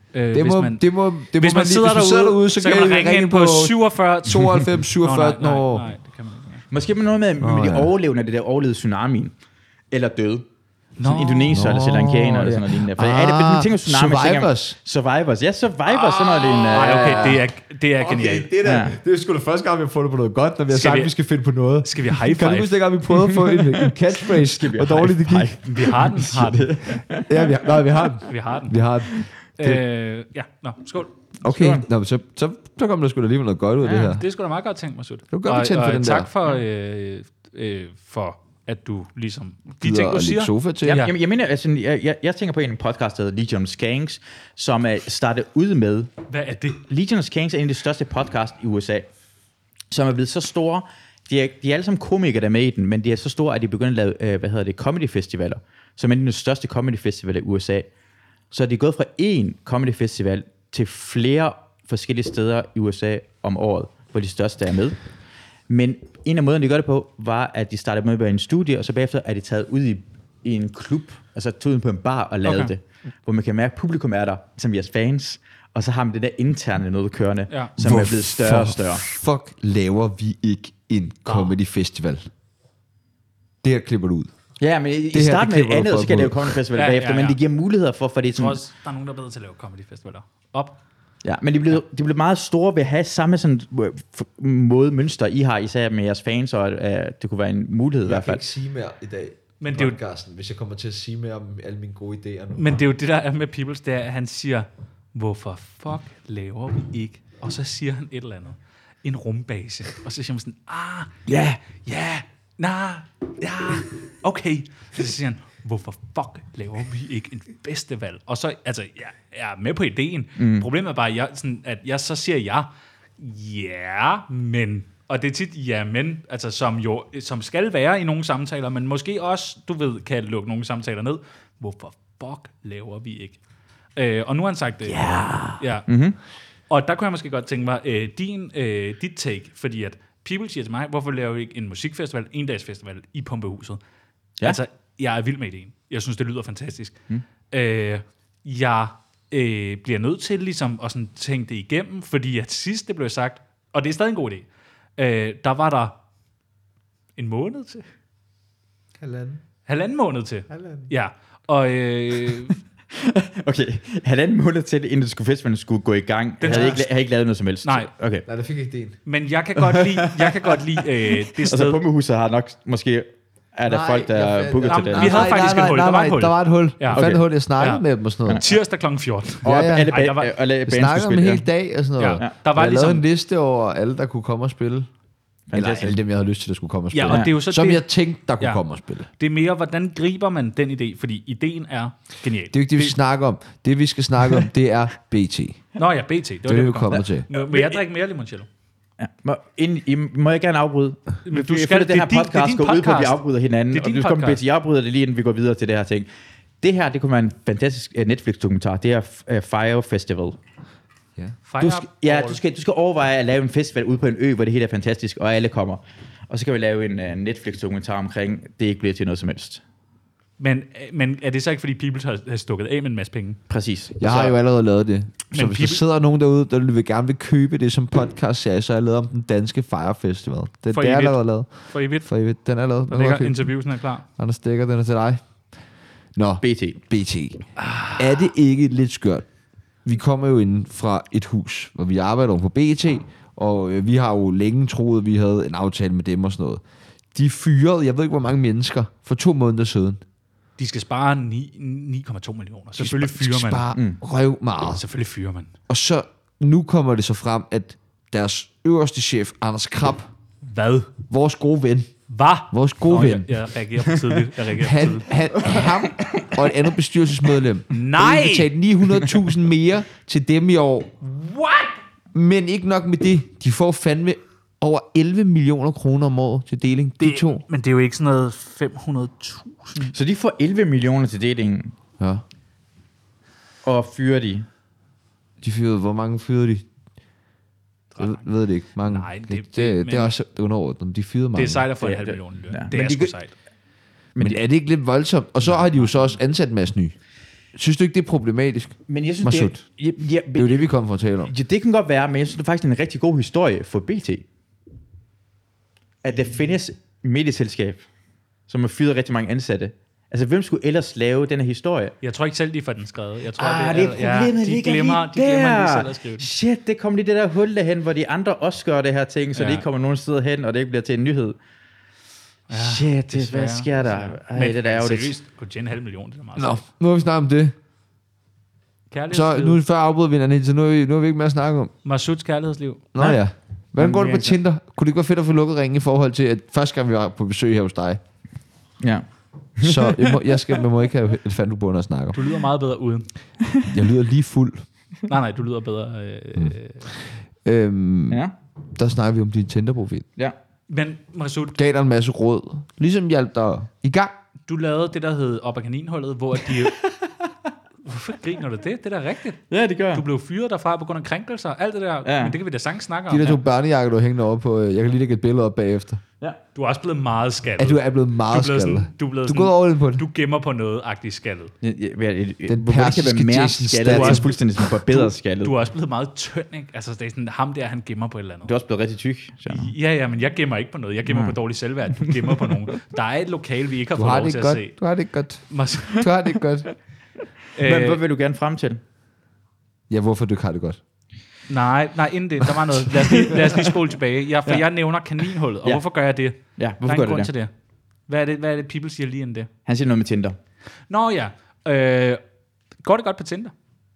Øh, Det hvis må, man, det må, det hvis må man sidder hvis derude, derude, så, så kan man ringe ind på syvogfyrre tooghalvfems syvogfyrre Nå, nej, år. nej, nej, det kan man ikke. Måske med noget med, med Nå, de ja. overlevende, det der overlevede tsunamien. Eller døde. Sådan Nå. indoneser eller sri lankaner eller sådan noget lignende. For er det, hvis man tænker tsunami, så tænker man- Survivors. Survivors. Ja, Survivors, sådan noget. Det er en, Nej, øh, okay, det er, det er genialt. det, der, Ja. det er sgu da første gang, vi har fundet på noget godt, når vi har Skal sagt, vi- at vi skal finde på noget. Skal vi high Kan du five? huske, dengang vi prøvede at få en, en catchphrase, hvor dårligt det gik? Vi har den, har den. Ja, vi har, nej, vi har den. Vi har den. Vi har den. Øh, ja, nå, skål. Okay, nå, så, så, så kom der sgu da alligevel noget godt ud af det her. Det er sgu da meget godt tænkt, Masud. var godt og, betændt for og den tak der. for, øh, øh, for, at du ligesom... De Gider ting, du at siger... lægge sofa til. Ja, Ja. jeg, jeg, mener, altså, jeg, jeg, jeg tænker på en podcast, der hedder Legion of Skanks, som er startet ud med... Hvad er det? Legion of Skanks er en af de største podcast i U S A, som er blevet så store... De er, de er alle sammen komikere, der er med i den, men de er så store, at de begynder at lave, øh, hvad hedder det, comedy festivaler, som er en af de største comedy festivaler i U S A. Så de er gået fra én comedy festival til flere forskellige steder i U S A om året, hvor de største er med. Men en af måderne, de gør det på, var, at de startede med at være i en studie, og så bagefter er de taget ud i, i en klub, altså taget ud på en bar og lavet Okay. det, hvor man kan mærke, at publikum er der, som jeres fans, og så har man det der interne noget kørende, Ja. som er blevet større og større. fuck laver vi ikke en comedy festival? Det her klipper du ud. Ja, men i her, starten det med klipper du andet, for så kan det jo på. komme en festival Ja, ja, ja, bagefter, ja. men det giver muligheder for, for det er Jeg tror sådan, også, der er nogen, der er bedre til at lave comedy festivaler. Op. ja, men de blev, de blev meget store ved at have samme sådan, øh, f- måde, mønster I har, især med jeres fans, og uh, det kunne være en mulighed i hvert fald. sige mere i dag Men det er jo- podcasten, hvis jeg kommer til at sige mere om alle mine gode idéer nu. Men det er jo det, der er med Peoples, det er, at han siger, hvorfor fuck laver vi ikke? Og så siger han et eller andet. En rumbase. Og så siger man sådan, ah, ja, ja, nej, ja, okay. Og så siger han, hvorfor fuck laver vi ikke en festival? Og så, altså, jeg, jeg er med på ideen. Mm. Problemet er bare, at jeg, sådan, at jeg så siger jeg, ja, men... Og det er tit ja, men, altså, som jo som skal være i nogle samtaler, men måske også, du ved, kan lukke nogle samtaler ned. Hvorfor fuck laver vi ikke? Øh, og nu har han sagt det. Yeah. Ja. Mm-hmm. Og der kunne jeg måske godt tænke mig, øh, din, øh, dit take, fordi at people siger til mig, hvorfor laver vi ikke en musikfestival, en dags festival i Pumpehuset? Ja. Altså, jeg er vild med ideen. Jeg synes, det lyder fantastisk. Mm. Øh, jeg øh, bliver nødt til ligesom at sådan tænke det igennem, fordi at sidst det blev sagt, og det er stadig en god idé, øh, der var der en måned til. Halvanden. Halvanden måned til. Halvanden. Ja, og... Øh, Okay, halvanden måned til, inden det skulle festivalen skulle gå i gang, Den havde jeg skal- ikke, havde ikke lavet noget som helst. Nej. Okay. Nej, der fik ikke idéen. men jeg kan godt lide, jeg kan godt lide øh, det Og så sted. Pumpehuset har nok, måske er der Nej, folk, der jeg- er booket jeg- til det. vi havde faktisk et hul. Der var et hul. Der var et hul. Ja. Jeg fandt Okay. et hul, jeg snakkede Ja. med dem og sådan noget. Tirsdag klokken fjorten. Og Ja, ja. alle Ej, der var- ba- alle Jeg bands snakkede skulle om en spille. hel dag og sådan noget. Ja. Ja. Der var jeg ligesom- lavede en liste over alle, der kunne komme og spille. Eller Fantastisk. alle dem, jeg havde lyst til, der skulle komme og Ja, spille. og det er jo så Som det, jeg tænkte, der kunne Ja. komme og spille. det er mere, hvordan griber man den idé, fordi ideen er genial. Det er jo ikke det, vi skal snakke om. Det, vi skal snakke om, det er B T. Nå ja, B T. Det var Det vil vi vi komme til. Må, må jeg drikke mere limoncello? Ja. Må, inden, I, må jeg gerne afbryde? Men du Jeg skal- føler, det den er her din- det er podcast din går ud på, at vi podcast. afbryder hinanden. Det er Og din du skal komme podcast. til, jeg afbryder det lige, inden vi går videre til det her ting. Det her, det kunne være en fantastisk uh, Netflix-dokumentar. Det er uh, Fire Festival. Ja. Fire Du skal, ja, du skal, du skal overveje at lave en festival ude på en ø, hvor det hele er fantastisk, og alle kommer. Og så kan vi lave en uh, Netflix-dokumentar omkring, det ikke bliver til noget som helst. Men, men er det så ikke, fordi People har, har stukket af med en masse penge? Præcis. Jeg har Så- jo allerede lavet det. Så Men hvis der people- sidder nogen derude, der vil gerne vil købe det som podcast-serie, så har jeg lavet om den danske Fire Festival. Det, For det er evigt. allerede lavet. For evigt. For evigt. Den er lavet. Der Den er ligger okay. interviewsen er klar. Anders Stikker, den er til dig. Nå, B T. B T. Er det ikke lidt skørt? Vi kommer jo ind fra et hus, hvor vi arbejder over på B T, og øh, vi har jo længe troet, at vi havde en aftale med dem og sådan noget. De fyrede, jeg ved ikke hvor mange mennesker, for to måneder siden. De skal spare ni komma to millioner. Selvfølgelig De skal fyrer man. spare mm. røv meget. Selvfølgelig fyrer man. Og så, nu kommer det så frem, at deres øverste chef, Anders Krab, Hvad? vores gode ven, Hvad? vores gode Nå, ven, jeg, jeg reagerer på tidligt. Jeg reagerer på han, tidligt. han, ham og et andet bestyrelsesmedlem, Nej! har udbetalt ni hundrede tusind mere til dem i år. What? Men ikke nok med det, de får fandme over elleve millioner kroner om året til deling, de to. Men det er jo ikke sådan noget fem hundrede tusind. Så de får elleve millioner til delingen, Ja. og fyrer de. De fyrede, hvor mange fyrede de? Jeg ved, ved det ikke. Mange. Nej, det- det, det- det, det men- er også underordnet, men de fyrede mange. Det er sejt at få en Det- halv det- million i løn. ja. Det Men er de sgu kan- sejt. Men er det ikke lidt voldsomt? Og så har de jo så også ansat en masse nye. Synes du ikke, det er problematisk? Men jeg synes, Masud. det, ja, ja, Det er jo det, vi kommer for at tale om. ja, det kan godt være, men jeg synes, det er faktisk en rigtig god historie for B T. At der findes et medieselskab, som har fyret rigtig mange ansatte. Altså, hvem skulle ellers lave den her historie? Jeg tror ikke selv, de får den skrevet. Jeg tror, Ah, det er problemet, ja, de ligger glemmer, lige de glemmer der. lige selv at skrive det. Shit, det kom lige det der hul derhen, hvor de andre også gør det her ting, så Ja. det ikke kommer nogen steder hen, og det ikke bliver til en nyhed. Ja, Shit, det, desværre, hvad sker der? desværre. Ej, Men det der er jo seriøst, det. kunne tjene en halv million, det er meget Nå, sejt. nu har vi snakket om det. Så Kærlighedslivet. nu før afbryder vi hinanden, så nu er vi, nu er vi ikke mere at snakke om. Masuds kærlighedsliv. Nå Nej. ja. Hvordan går det på Jamen, Tinder? Kunne det ikke være fedt at få lukket ringen i forhold til, at første gang vi var på besøg her hos dig? Ja. Så jeg må, jeg skal, man må ikke have et fandubund at snakke om. Du lyder meget bedre uden. Jeg lyder lige fuld. Nej, nej, du lyder bedre. Øh, mm. Øhm, Ja. Der snakker vi om din Tinder-profil. Ja. Men Masud, Gav dig en masse råd. Ligesom hjalp dig i gang. du lavede det, der hed Op ad kaninhullet, hvor de... Hvorfor griner du det? Det er da rigtigt. Ja, det gør Du blev fyret derfra på grund af krænkelser, alt det der. Ja. Men det kan vi da sagtens snakke De om. der to børnejakker, du hængende over på. øh, Jeg kan lige lægge et billede op bagefter. Ja. Du er også blevet meget skaldet. At du er blevet meget du er blevet skaldet. sådan, du er blevet Du sådan, går over på det. du gemmer på noget-agtigt skaldet. Ja, ja, ja, ja, Den hvor det kan persiske være mere Jason skaldet, Statham. det er fuldstændig som forbedret skaldet. Du er også blevet meget tynd, ikke? Altså, det er sådan, ham der, han gemmer på et eller andet. Du er også blevet rigtig tyk, Sjana. Ja, ja, men jeg gemmer ikke på noget. Jeg gemmer Nej. på dårlig selvværd. Du gemmer på nogen. Der er et lokal, vi ikke har Du fået har lov det til ikke at godt. se. Du har det ikke godt. Mas- Du har det ikke godt. Men hvad øh, vil du gerne frem til? Ja, hvorfor du ikke har det godt? nej, nej, inden det, der var noget. Lad os lige, lad os lige spole tilbage. Jeg, for Ja. ja. jeg nævner kaninhullet, og Ja. ja. hvorfor gør jeg det? Ja, Der hvorfor er gør en du grund det? til det. Hvad er det, hvad er det people siger lige inden det? Han siger noget med Tinder. Nå ja, øh, går det godt på Tinder?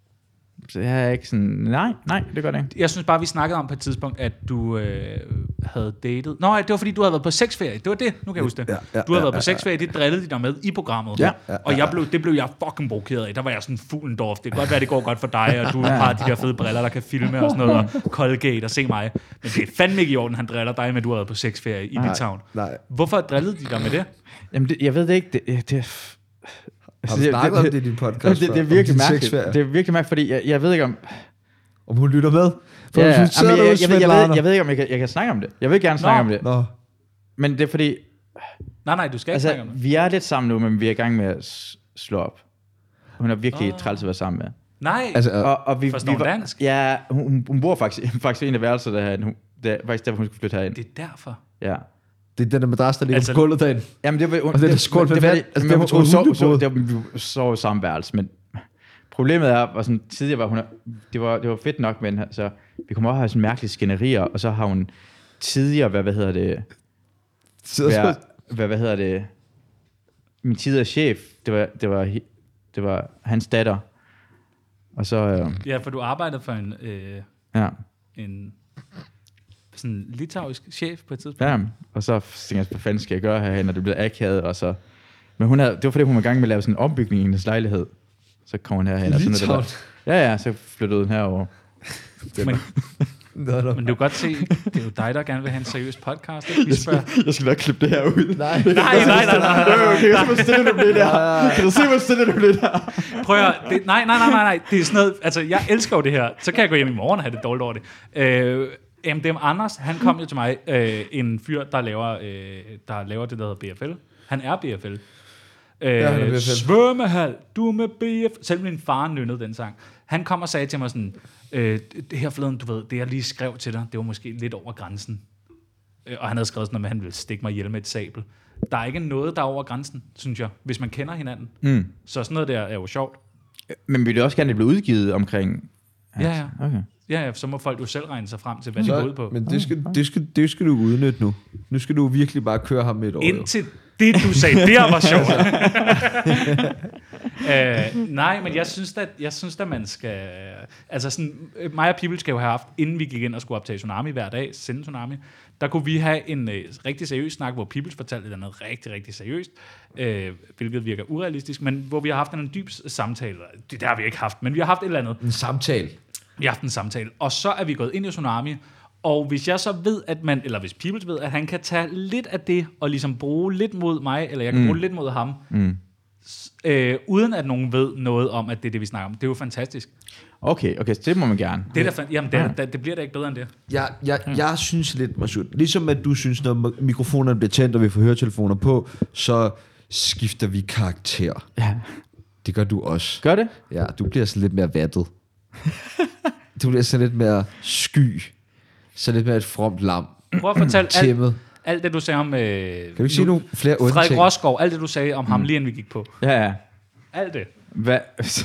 Så jeg er ikke sådan, nej, nej, det gør det ikke. Jeg synes bare, vi snakkede om på et tidspunkt, at du øh, havde datet. Nå, det var fordi, du havde været på sexferie. Det var det, nu kan jeg huske det. Ja, ja, Du havde ja, været på ja, sexferie, det drillede de dig med i programmet. Ja, ja, Og jeg blev, det blev jeg fucking provokeret af. Der var jeg sådan Fuglendorf. Det kan godt være, det går godt for dig, og du har de der fede briller, der kan filme og sådan noget, og Colgate og se mig. Men det er fandme ikke i orden, han driller dig, men du har været på sexferie i Litauen. Nej. Hvorfor drillede de dig med det? Jamen, det, jeg ved det ikke. Det, det, det, Har du snakket om det i din podcast? Det, det, det er før? virkelig Om din mærkeligt. sexferie? Det er virkelig mærkeligt, fordi jeg, jeg ved ikke om... Om hun lytter med? For Ja, hvis ja, hun sidder jamen, jeg, derude, jeg, jeg, jeg, Svend ved, Larner. jeg ved ikke, om jeg kan, jeg kan snakke om det. Jeg vil gerne snakke Nå. om det. Nå. Men det er fordi, Nej, nej, du skal ikke altså, snakke om det. vi er lidt sammen nu, men vi er i gang med at s- slå op. Hun er virkelig Ah. træls at være sammen med. Nej, Altså, Og, og vi, Forstår vi var, dansk? Ja, hun, hun bor faktisk, faktisk i en af værelserne derhen. Hun, det er faktisk derfor, hun skulle flytte herind. det er derfor. Ja. det er den der madras, der ligger Altså- på gulvet derinde. Jamen, det var... Hun, Og den der skål med var vand, det- altså, men det var hun- to hun sov- hundebåde. sov- det var- Vi sov i samme værelse, men problemet er, var sådan, tidligere var hun, det var, det var fedt nok, men altså, vi kommer også have sådan mærkelige skænderier, og så har hun tidligere, hvad, hvad hedder det, Så, hvad, hvad, hvad hedder det, min tidligere chef, det var, det var, he- det var hans datter, og så, øh, Ja, for du arbejdede for en, øh, ja, en sådan litauisk chef på et tidspunkt. ja, og så tænkte jeg, hvad fanden skal jeg gøre herhen, og det blev akavet, og så, men hun havde, det var fordi, hun var i gang med at lave sådan en ombygning i hendes lejlighed, så kom hun herhen, og sådan noget, Litauen? der, ja, ja, så flyttede hun herover. Men, Nå, nå. men du kan godt se, det er jo dig, der gerne vil have en seriøs podcast. Ikke? Vi spørger. Jeg skal nok klippe det her ud. Nej. Nej, nej, nej, nej, nej. Kan du se, hvor stille du blev der? Kan du se, hvor stille du blev der? Prøv at høre, det, nej, nej, nej, nej, nej, det er sådan noget, altså jeg elsker jo det her, så kan jeg gå hjem i morgen og have det dårligt over det. Øh, M D M Anders, han kom jo til mig, øh, en fyr, der laver, øh, der laver det, der hedder B F L. Han er B F L. Øh, Ja, han er B F L. Svømmehal, du er med B F L. Selv min far nynnede den sang. Han kom og sagde til mig sådan, øh, det her forleden, du ved, det jeg lige skrev til dig, det var måske lidt over grænsen. Øh, og han havde skrevet sådan noget med, at han ville stikke mig ihjel med et sabel. Der er ikke noget, der er over grænsen, synes jeg, hvis man kender hinanden. Mm. Så sådan noget der er jo sjovt. Men vil det også gerne blive udgivet omkring... Ja, ja. Okay. Ja, ja, så må folk jo selv regne sig frem til, hvad de går ud Så, på. men det skal, det, skal, det skal du udnytte nu. Nu skal du virkelig bare køre ham med et år. jo. Indtil det, du sagde, der var sjovt. uh, nej, men jeg synes, at, jeg synes, at man skal... Altså sådan, mig og People skal jo have haft, inden vi gik ind og skulle optage Tsunami hver dag, sende Tsunami, der kunne vi have en uh, rigtig seriøs snak, hvor People fortalte lidt noget rigtig, rigtig seriøst, uh, hvilket virker urealistisk, men hvor vi har haft en dyb samtale. Det der har vi ikke haft, men vi har haft et eller andet. En samtale. Vi har haft en samtale, og så er vi gået ind i Tsunami, og hvis jeg så ved, at man, eller hvis People ved, at han kan tage lidt af det, og ligesom bruge lidt mod mig, eller jeg kan mm. bruge lidt mod ham, Mm. s- øh, uden at nogen ved noget om, at det er det, vi snakker om. Det er jo fantastisk. Okay, okay, så det må man gerne. Det, er da fan- jamen, det, er, det bliver da ikke bedre end det. Jeg, jeg, jeg synes lidt, Masud, ligesom at du synes, når mikrofonerne bliver tændt, og vi får høretelefoner på, så skifter vi karakter. Ja. Det gør du også. Gør det? Ja, du bliver sådan lidt mere vattet. Du bliver sådan lidt mere sky. Så lidt mere et fromt lam. Prøv at fortælle alt, Tæmmet. alt det, du sagde om... Øh, Kan du ikke sige nogle flere onde Frederik ting? Rosgaard, alt det, du sagde om ham, lige inden vi gik på. Ja, ja. Alt det. Hvad?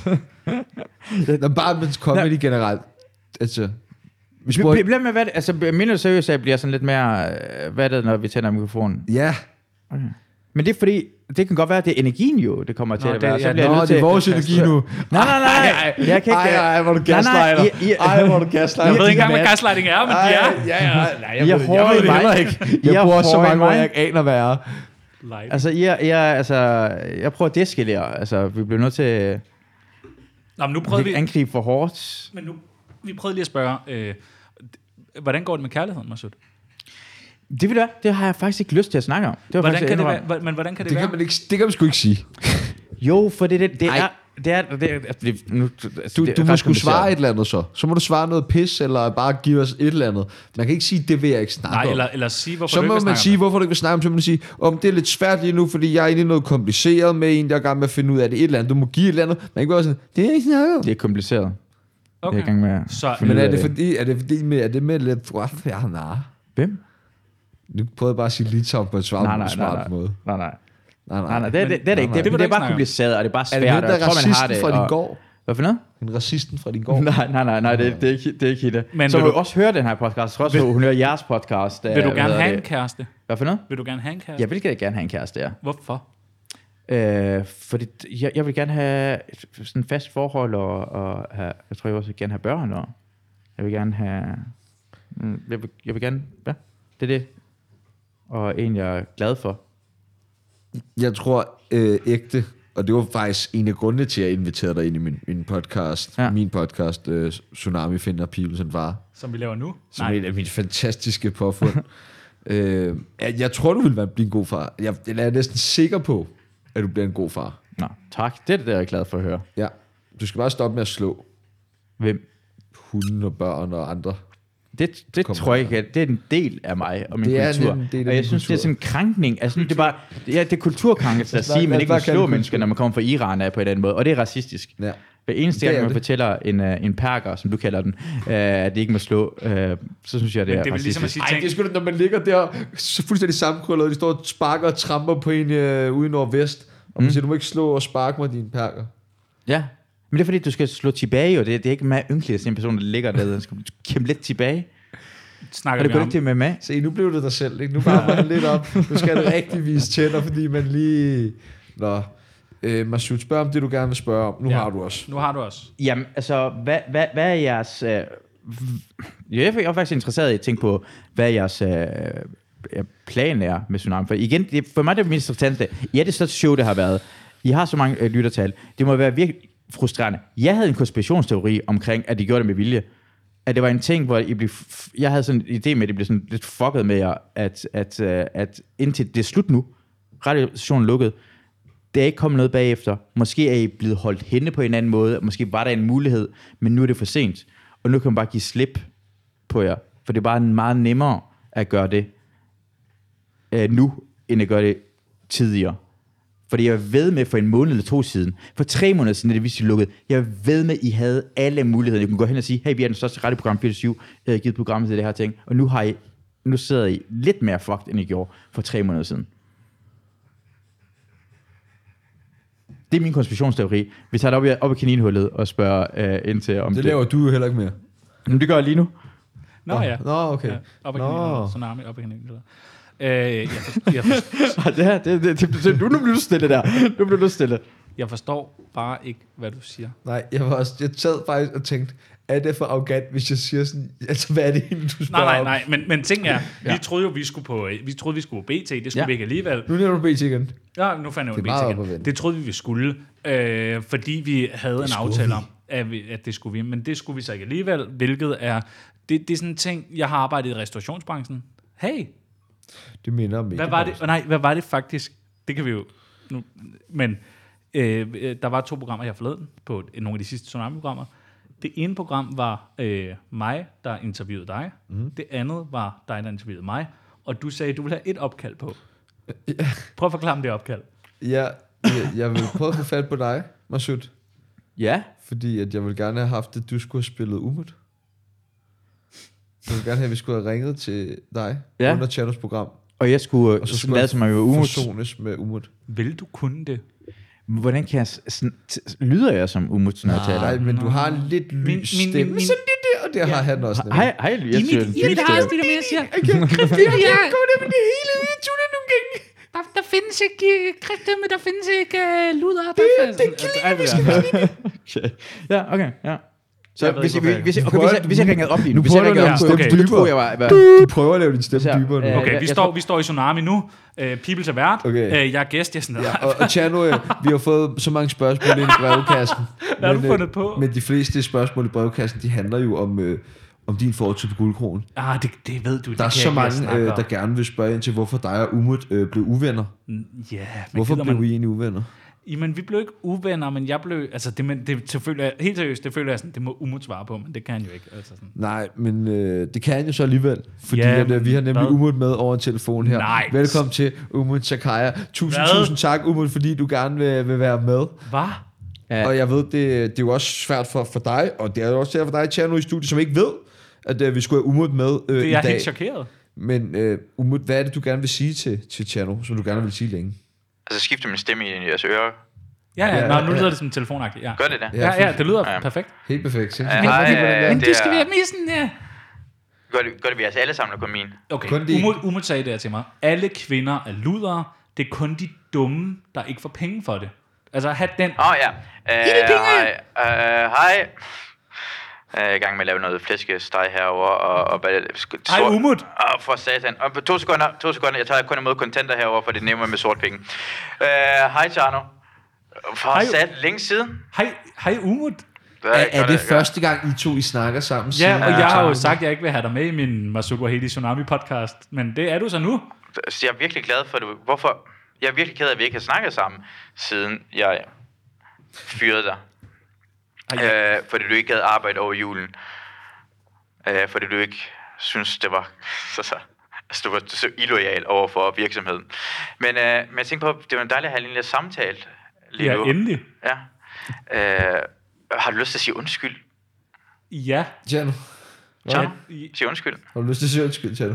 Nå, bare med comedy generelt. Altså, vi Bl- spurgte... Bliver med hvad? Altså, mindre seriøst, jeg bliver sådan lidt mere øh, vattet, når vi tænder mikrofonen. Ja. Okay. Men det er fordi, det kan godt være, at det er energien jo, det kommer til Nå, at være. det- Så ja, bliver jeg Nå, nødt det er til- vores energi nu. Nej, nej, nej. Jeg kan ikke... Ej, ej, hvor du Nej, nej, gaslighter. I- I- Ej, hvor du gaslighter. Jeg ved ikke engang, hvad gaslighting er, men Ej, de er. ja, ja, nej, jeg, I er ved, jeg hårdere ved end det heller mig. ikke. I er Jeg bor så hårdere end mange år, mig. jeg ikke aner, hvad er. Light. Altså, jeg, jeg, altså, jeg prøver at deskalere. Altså, vi bliver nødt til at Nå, men nu prøvede vi... angribe for hårdt. Men nu, vi prøvede lige at spørge, øh, hvordan går det med kærligheden, Masud? Det vil være, det har jeg faktisk ikke lyst til at snakke om. Det var Hvordan faktisk kan det indrømme. være, men hvordan kan det, Det være? kan man ikke, det kan man sgu ikke sige. Jo, for det, det, det Ej. er... Det er, det er, altså, det, nu, altså, Du, det er du må ret sgu svare kompliceret. et eller andet så. Så må du svare noget pis, eller bare give os et eller andet. Man kan ikke sige, det vil jeg ikke snakke Nej, om. eller, eller sige, hvorfor Så du ikke må vil man snakke sige, om hvorfor du ikke vil snakke om, så må man sige, om det er lidt svært lige nu, fordi jeg er inde i noget kompliceret med en, der er i gang med at finde ud af det et eller andet. Du må give et eller andet. Man kan ikke bare sådan, det er ikke snakke om. Det er kompliceret. det. Jeg er Okay. i gang med at Så, finde Men ud er af det fordi, er det fordi med, er det med lidt, ja, nej. Hvem? Nu prøvede jeg bare at sige Litauen på en Nej, nej, smart, nej, smart måde. nej, nej. Nej, Nej, nej, det, det, det, det er det ikke. nej, Det, det vil det, du det er ikke bare snakke om. kompliceret, og det er bare Er svært. det og hende, jeg der tror, er man har racisten det, fra din og- gård? Hvad for noget? En racisten fra din gård? Nej, nej, nej, nej, det, det, er ikke, det er ikke Hitte. Men Så vil vil du- du også høre den her podcast. Jeg tror også, hun hører jeres podcast. vil du øh, hvad gerne hedder have en det? kæreste? Hvad for noget? Vil du gerne have en kæreste? Jeg vil gerne have en kæreste, ja. Hvorfor? Øh, fordi jeg, jeg vil gerne have et- sådan et fast forhold, og, og have, jeg tror jeg også vil gerne have børn, og jeg vil gerne have... mm, Jeg vil, jeg vil gerne... Ja, det er det. Og en, jeg er glad for. Jeg tror øh, ægte, og det var faktisk en af grundene til, at jeg inviterede dig ind i min, min podcast, Ja. ja. min podcast, øh, Tsunami finder People and Var, Som vi laver nu? som en af mine fantastiske påfund. øh, jeg, jeg tror, du vil være, blive en god far. Jeg, jeg er næsten sikker på, at du bliver en god far. Nå, tak. Det er det, jeg er glad for at høre. Ja. Du skal bare stoppe med at slå Hvem? hunde og børn og andre. Det, det Kom tror jeg her. ikke, at det er en del af mig og min Det er kultur. en del af og jeg din synes, det er kultur. sådan en krænkning. Altså, det er bare, ja, det er kulturkrænkelse at Lad os bare- sige, at man lad os ikke bare må kalde slå det mennesker, kultur. når man kommer fra Iran af på en eller anden måde. Og det er racistisk. Ja. Hver eneste Det gang, er man det. fortæller en, uh, en perker, som du kalder den, uh, at det ikke må slå, uh, så synes jeg, det Men er det er vel ligesom at racistisk. sige Ej, ting. det er sgu da, når man ligger der så fuldstændig sammenkrøllet, de står og sparker og tramper på en øh, ude i nordvest, og man Mm. siger, du må ikke slå og sparke mig, dine perker. Ja, men det er fordi, du skal slå tilbage, og det, det er ikke meget ynkeligt at se en person, der ligger der, den skal kæmpe lidt tilbage. Snakker Og det vi går om. ikke det med med. Se, nu blev det dig selv, ikke? Nu varmer man lidt op. Nu skal det rigtig vise tænder, fordi man lige... Nå, øh, Masud, spørg om det, du gerne vil spørge om. Nu Ja. har du også. Nu har du også. Jamen, altså, hvad, hvad, hvad er jeres... Øh, jeg er faktisk interesseret i at tænke på, hvad jeres øh, plan er med Tsunami. For igen, det, for mig det er det mest interessante. Ja, det største show, det har været. I har så mange øh, lyttertal. Det må være virkelig frustrerende. Jeg havde en konspirationsteori omkring, at de gjorde det med vilje. At det var en ting, hvor I blev, f- jeg havde sådan en idé med, at det blev sådan lidt fucket med jer, at, at, øh, at indtil det er slut nu, radiostationen lukket, det er ikke kommet noget bagefter. Måske er I blevet holdt henne på en anden måde. Måske var der en mulighed, men nu er det for sent. Og nu kan man bare give slip på jer. For det er bare meget nemmere at gøre det øh, nu, end at gøre det tidligere. Fordi jeg ved med for en måned eller to siden, for tre måneder siden, da det viste lukket, jeg ved med, at I havde alle muligheder. Jeg kunne gå hen og sige, hey, vi er den største radioprogram fireogtyve, jeg har givet programmet til det her ting, og nu, har I, nu sidder I lidt mere fucked, end I gjorde for tre måneder siden. Det er min konspirationsteori. Vi tager det op i, op i kaninhullet og spørger øh, ind til, om Det det... laver du jo heller ikke mere. Men det gør jeg lige nu. Nå ja. Nå, okay. Ja, op ad Nå. kaninen. Tsunami, op ad kaninen. Øh, jeg, for, jeg, for, Og det her, det, det, det, det, nu bliver du stille der. Nu bliver du stille. jeg forstår bare ikke, hvad du siger. Nej, jeg var også... Jeg sad faktisk og tænkte, er det for arrogant, hvis jeg siger sådan... Altså, hvad er det egentlig, du spørger Nej, nej, om? nej, men, men ting er, Ja. ja. vi troede jo, vi skulle på, vi troede, vi skulle på B T, det skulle Ja. ja. vi ikke alligevel. Nu nævner du B T igen. Ja, nu fandt jeg jo Det er meget B T op at igen. vende. Det troede vi, vi skulle, øh, fordi vi havde en skulle aftale vi. om, at, vi, at det skulle vi, men det skulle vi så ikke alligevel, hvilket er, det, det er sådan en ting, jeg har arbejdet i restaurationsbranchen. Hey, Det minder om hvad var det, nej, hvad var det faktisk, det kan vi jo, nu, men øh, øh, der var to programmer her forleden, på nogle af de sidste Tsunami-programmer. Det ene program var øh, mig, der interviewede dig. Mm. Det andet var dig, der interviewede mig. Og du sagde, at du ville have et opkald på. Prøv at forklare om det opkald. Ja, jeg, jeg vil prøve at få fat på dig. Masud. Ja. Fordi at jeg ville gerne have haft det, du skulle have spillet Umut. Jeg ville gerne have, at vi skulle have ringet til dig Ja. under Chanos program. Og jeg skulle, Og så så skulle lade jeg som om jeg var Umut. forsones med Umut. Vil du kunne det? Hvordan kan jeg... Sådan, t- lyder jeg som Umut, når jeg taler? Nej, men du har en lidt Min- lys min- stemme. min- min- Sådan det der, og det har han også. Hej, hej, jeg I synes, mit, det er i en mit fin har stemme. det der med, jeg siger, Jeg kan kræfte, jeg Ja. kan gå der med det hele YouTube nogle gange. der, der findes ikke uh, kræftdømme, der findes ikke uh, luder. Der Det- findes, det altså, alt det der. Okay. Ja, okay, ja. Så Jeg ved hvis, ikke, jeg, hvorfor hvis, jeg, jeg- okay, hvis, jeg, hvis jeg ringede op lige nu, Nu hvis jeg prøver du ringede at op, lave okay, din okay, stemme du tror jeg var... var Du prøver at lave din stemme Så, dybere nu. øh, Okay, jeg- vi, jeg står, tror- vi står i Tsunami nu. Uh, Peoples er vært. Okay. Uh, jeg er gæst. Jeg er sådan, Ja, og, og Tjerno, øh, vi har fået så mange spørgsmål ind i brevkassen. Hvad har du men, fundet på? Men de fleste spørgsmål i brevkassen, de handler jo om, øh, om din fortid på Guldkronen. ah, det, det ved du. Det Der er kan så jeg ikke mange, snakke øh, om. der gerne vil spørge ind til, hvorfor dig og Umut øh, blev uvenner. Ja, men Hvorfor gider blev man- I egentlig uvenner? Jamen, vi blev ikke uvenner, men jeg blev... Altså, det, men, det selvfølgelig, helt seriøst, det føler jeg sådan, det må Umut svare på, men det kan han jo ikke. Altså sådan. Nej, men øh, det kan han jo så alligevel. Fordi Ja, at, øh, vi har nemlig hvad? Umut med over en telefon her. Nej. Velkommen til Umut Sakaya. Tusind, Hvad? tusind tak, Umut, fordi du gerne vil, vil være med. Hvad? Ja. Og jeg ved, det, det er jo også svært for, for dig, og det er jo også svært for dig, Tjerno, i studiet, som ikke ved, at øh, vi skulle have Umut med øh, Det i er jeg dag. helt chokeret. Men øh, Umut, hvad er det, du gerne vil sige til, til Tjerno, som du gerne vil sige længe? Altså skifte min stemme i jeres ører. Ja, ja, Ja, ja, nå, nu ja. lyder det som telefonagtigt. Ja. Gør det det? Ja, ja, det lyder Ja. perfekt. Helt perfekt. Sindssygt. Ja, Kan hej, man ikke, hvordan det er? øh, Men det det skal er- være misen, ja. Gør det, gør det vi altså alle sammen, kun min. Okay, Kun de- Umut, Umut sagde det her til mig. Alle kvinder er ludere. Det er kun de dumme, der ikke får penge for det. Altså, have den... Åh oh, ja. Øh, Giv det penge! hej. Øh, hej. Jeg er i gang med at lave noget flæskesteg herover og, og bare... Hej, Umut. Åh, for satan. Og på to sekunder, to sekunder. Jeg tager kun imod kontanter herover, for det er nemmere med sort penge. Øh, hej, Tjerno. For Hej. sat længe siden. Hej, hej Umut. Hvad Er, gør er det første gang, I to I snakker sammen? Ja, siden- og jeg har jo Ja. sagt, at jeg ikke vil have dig med i min Masud Wahedi Tsunami podcast. Men det er du så nu. Så jeg er virkelig glad for det. Hvorfor? Jeg er virkelig ked af, at vi ikke har snakket sammen, siden jeg fyrede dig. Ej. Øh, fordi du ikke havde arbejde over julen. Øh, fordi du ikke synes, det var så, så, altså, du var så illoyal over for virksomheden. Men, øh, men jeg tænkte på, det var en dejlig at have en lille samtale lige Ja, nu. endelig. Ja. Øh, har du lyst til at sige undskyld? Ja. Tjerno, Tjerno, Ja. sig undskyld. har du lyst til at sige undskyld, Tjerno?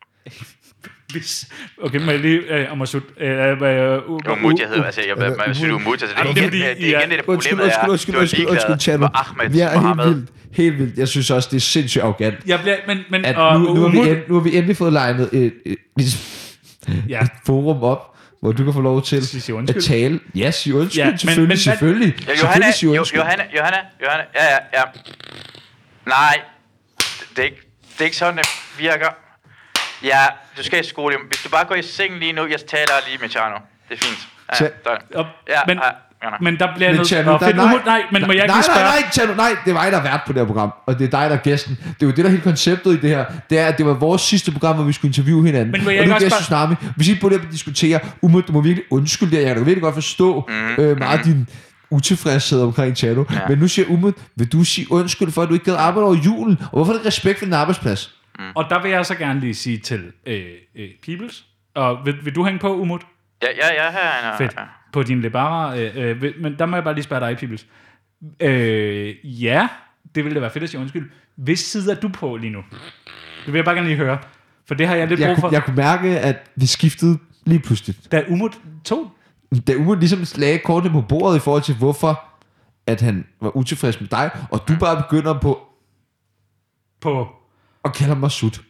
Hvis, okay, må jeg lige... Øh, om Masud... Øh, øh, øh, uh, Umut, jeg hedder, altså, jeg, jeg, Ja, jeg synes, du er umut, altså, det er Jamen, igen, det er det, fordi, det er I igen er- det, der Undskyld, problemet er, undskyld, du er undskyld, undskyld, ligeglad undskyld, Tjerno. med Ahmed Vi er helt Mohammed. vildt, helt vildt. Jeg synes også, det er sindssygt arrogant. Jeg bliver... Men, men, At og, nu, nu, har vi Umut- end, nu har vi endelig fået legnet et, et, et, Ja. et forum op, hvor du kan få lov til Sig- sig at undskyld. tale. Ja, sig undskyld, Ja, men- selvfølgelig, men hvad- selvfølgelig. Ja, Johanna, Selvfølgelig sig jo, undskyld. Johanna, Johanna, Johanna, ja, ja, ja. Nej, det er ikke, det er ikke sådan, det virker. Ja, du skal i skole. Hvis du bare går i seng lige nu, jeg taler lige med Tjerno. Det er fint. Ja, Tja- der. Og, Ja, men, ja, ja, nej. men der bliver Men noget... Tjerno, Nå, der, fedt, nej, Umut, nej, men må jeg ikke nej, lige spørge... nej, nej, Tjerno, nej, det er mig, der er vært på det her program, og det er dig, der er gæsten. Det er jo det, der er hele konceptet i det her. Det er, at det var vores sidste program, hvor vi skulle interviewe hinanden. Men må jeg og ikke nu også gæsten Tsunami. Hvis I på det, at diskutere, Umut, du må virkelig undskylde det. Jeg kan da virkelig godt forstå Mhm, øh, meget af din utilfredshed omkring Tjerno. Ja. Men nu siger Umut, vil du sige undskyld for, at du ikke gad arbejde over julen? Og hvorfor er det respekt for din arbejdsplads? Og der vil jeg så gerne lige sige til øh, øh, Peoples. Og vil, vil du hænge på, Umut? Ja, ja, ja, ja, ja. Fedt. Ja. På din Lebara. Øh, øh, vil- men der må jeg bare lige spørge dig, Peoples. Øh, ja, det ville da være fedt at sige undskyld. Hvis side er du på lige nu? Det vil jeg bare gerne lige høre. For det har jeg lidt Jeg, brug for. kunne- jeg kunne mærke, at vi skiftede lige pludselig. Da Umut tog... Da Umut ligesom lagde kortet på bordet i forhold til, hvorfor at han var utilfreds med dig, og du bare begynder på På... at kalde mig sut.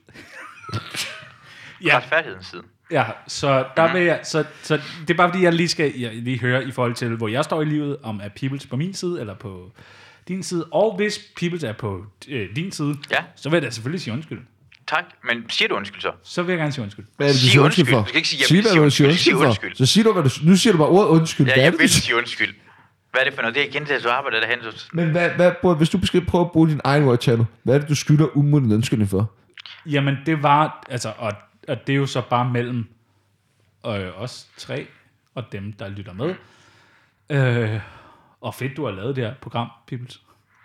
Ja, Retfærdighedens side. ja, så der vil jeg... Så, så det er bare fordi, jeg lige skal jeg lige høre i forhold til, hvor jeg står i livet, om er Peoples på min side, eller på din side. Og hvis Peoples er på øh, din side, Ja. så vil jeg da selvfølgelig sige undskyld. Tak, men siger du undskyld så? Så vil jeg gerne sige undskyld. Hvad er det, du Sig siger undskyld undskyld. for? Du skal ikke sige, jeg Sig, vil hvad sige du siger undskyld. undskyld Sig for. undskyld. Så siger du, hvad du... Nu siger du bare ordet undskyld. Ja, Hvad er jeg det, vil du siger? sige undskyld. Hvad er det for noget? Det er igen det, du arbejder derhen. Du... Men hvad, hvad, bror, hvis du skal prøve at bruge din egen ord, Tjerno, hvad er det, du skylder Umut en undskyldning for? Jamen, det var... Altså, og, og det er jo så bare mellem øh, os tre og dem, der lytter med. Øh, og fedt, du har lavet det her program, Peoples.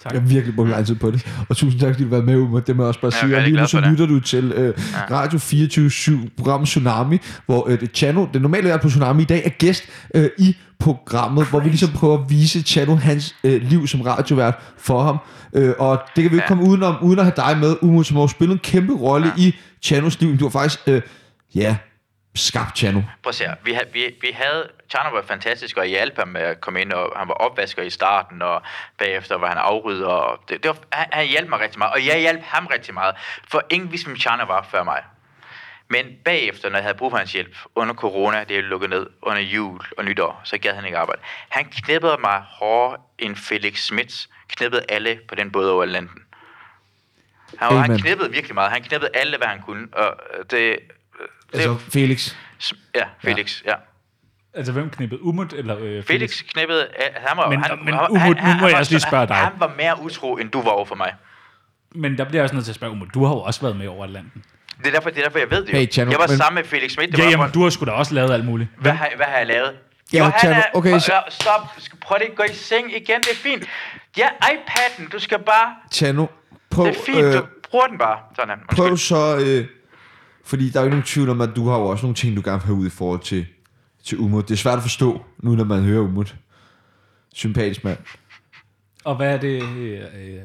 Tak. Jeg har virkelig brugt lang tid på det. Og tusind tak, fordi du var med, Umut. Det må jeg også bare sige. Jeg er Og lige nu glad så for det. lytter du til øh, Radio fireogtyve syv, programmet Tsunami, hvor øh, Chano, den normale vært på Tsunami i dag, er gæst øh, i programmet, hvor vi ligesom prøver at vise Chano hans øh, liv som radiovært for ham. Øh, og det kan vi ikke Ja. komme udenom, uden at have dig med, Umut, som har spillet en kæmpe rolle Ja. i Chanos liv. Du har faktisk, øh, ja, skabt Chano. Prøv at se her. Vi, ha- vi, vi havde... Chano var fantastisk, og jeg hjalp ham med at komme ind, og han var opvasker i starten, og bagefter var han afrydder, og det, det var, han, han hjalp mig rigtig meget, og jeg hjalp ham rigtig meget, for ingen vidste, hvem Chano var før mig. Men bagefter, når jeg havde brug for hans hjælp, under corona, det er lukket ned, under jul og nytår, så gad han ikke arbejde. Han knæppede mig hårdere end Felix Smits, knæppede alle på den båd over Atlanten. Han, han knæppede virkelig meget, han knæppede alle, hvad han kunne, og det... det Altså, Felix. Ja, Felix, ja. ja. Altså, hvem knippede? Umut eller øh, Felix? Felix knæppede... Han var, Men- han, men han, Umut, han, nu må han, jeg var også lige så- spørge dig. Han var mere utro, end du var over for mig. Men der bliver jeg også nødt til at spørge Umut. Du har jo også været med over Atlanten. Det er derfor, det er derfor jeg ved det jo. Hey, Chano, jeg var men- sammen med Felix Schmidt. Det Ja, var jamen, for- du har sgu da også lavet alt muligt. Hvad har, hvad har jeg lavet? Ja, Johanna, Chano, okay, prøv- så- øh, stop. Du skal prøve det. Gå i seng igen. Det er fint. Ja, iPad'en. Du skal bare... Chano, prøv, Det er fint. øh, Du bruger den bare. Sådan her. Undskyld. prøv så, øh, fordi der er jo ikke nogen tvivl om, at du har jo også nogle ting, du gerne vil have ud i forhold til, til Umut. Det er svært at forstå, nu når man hører Umut. Sympatisk mand. Og hvad er det, øh, øh,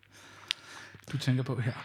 du tænker på her?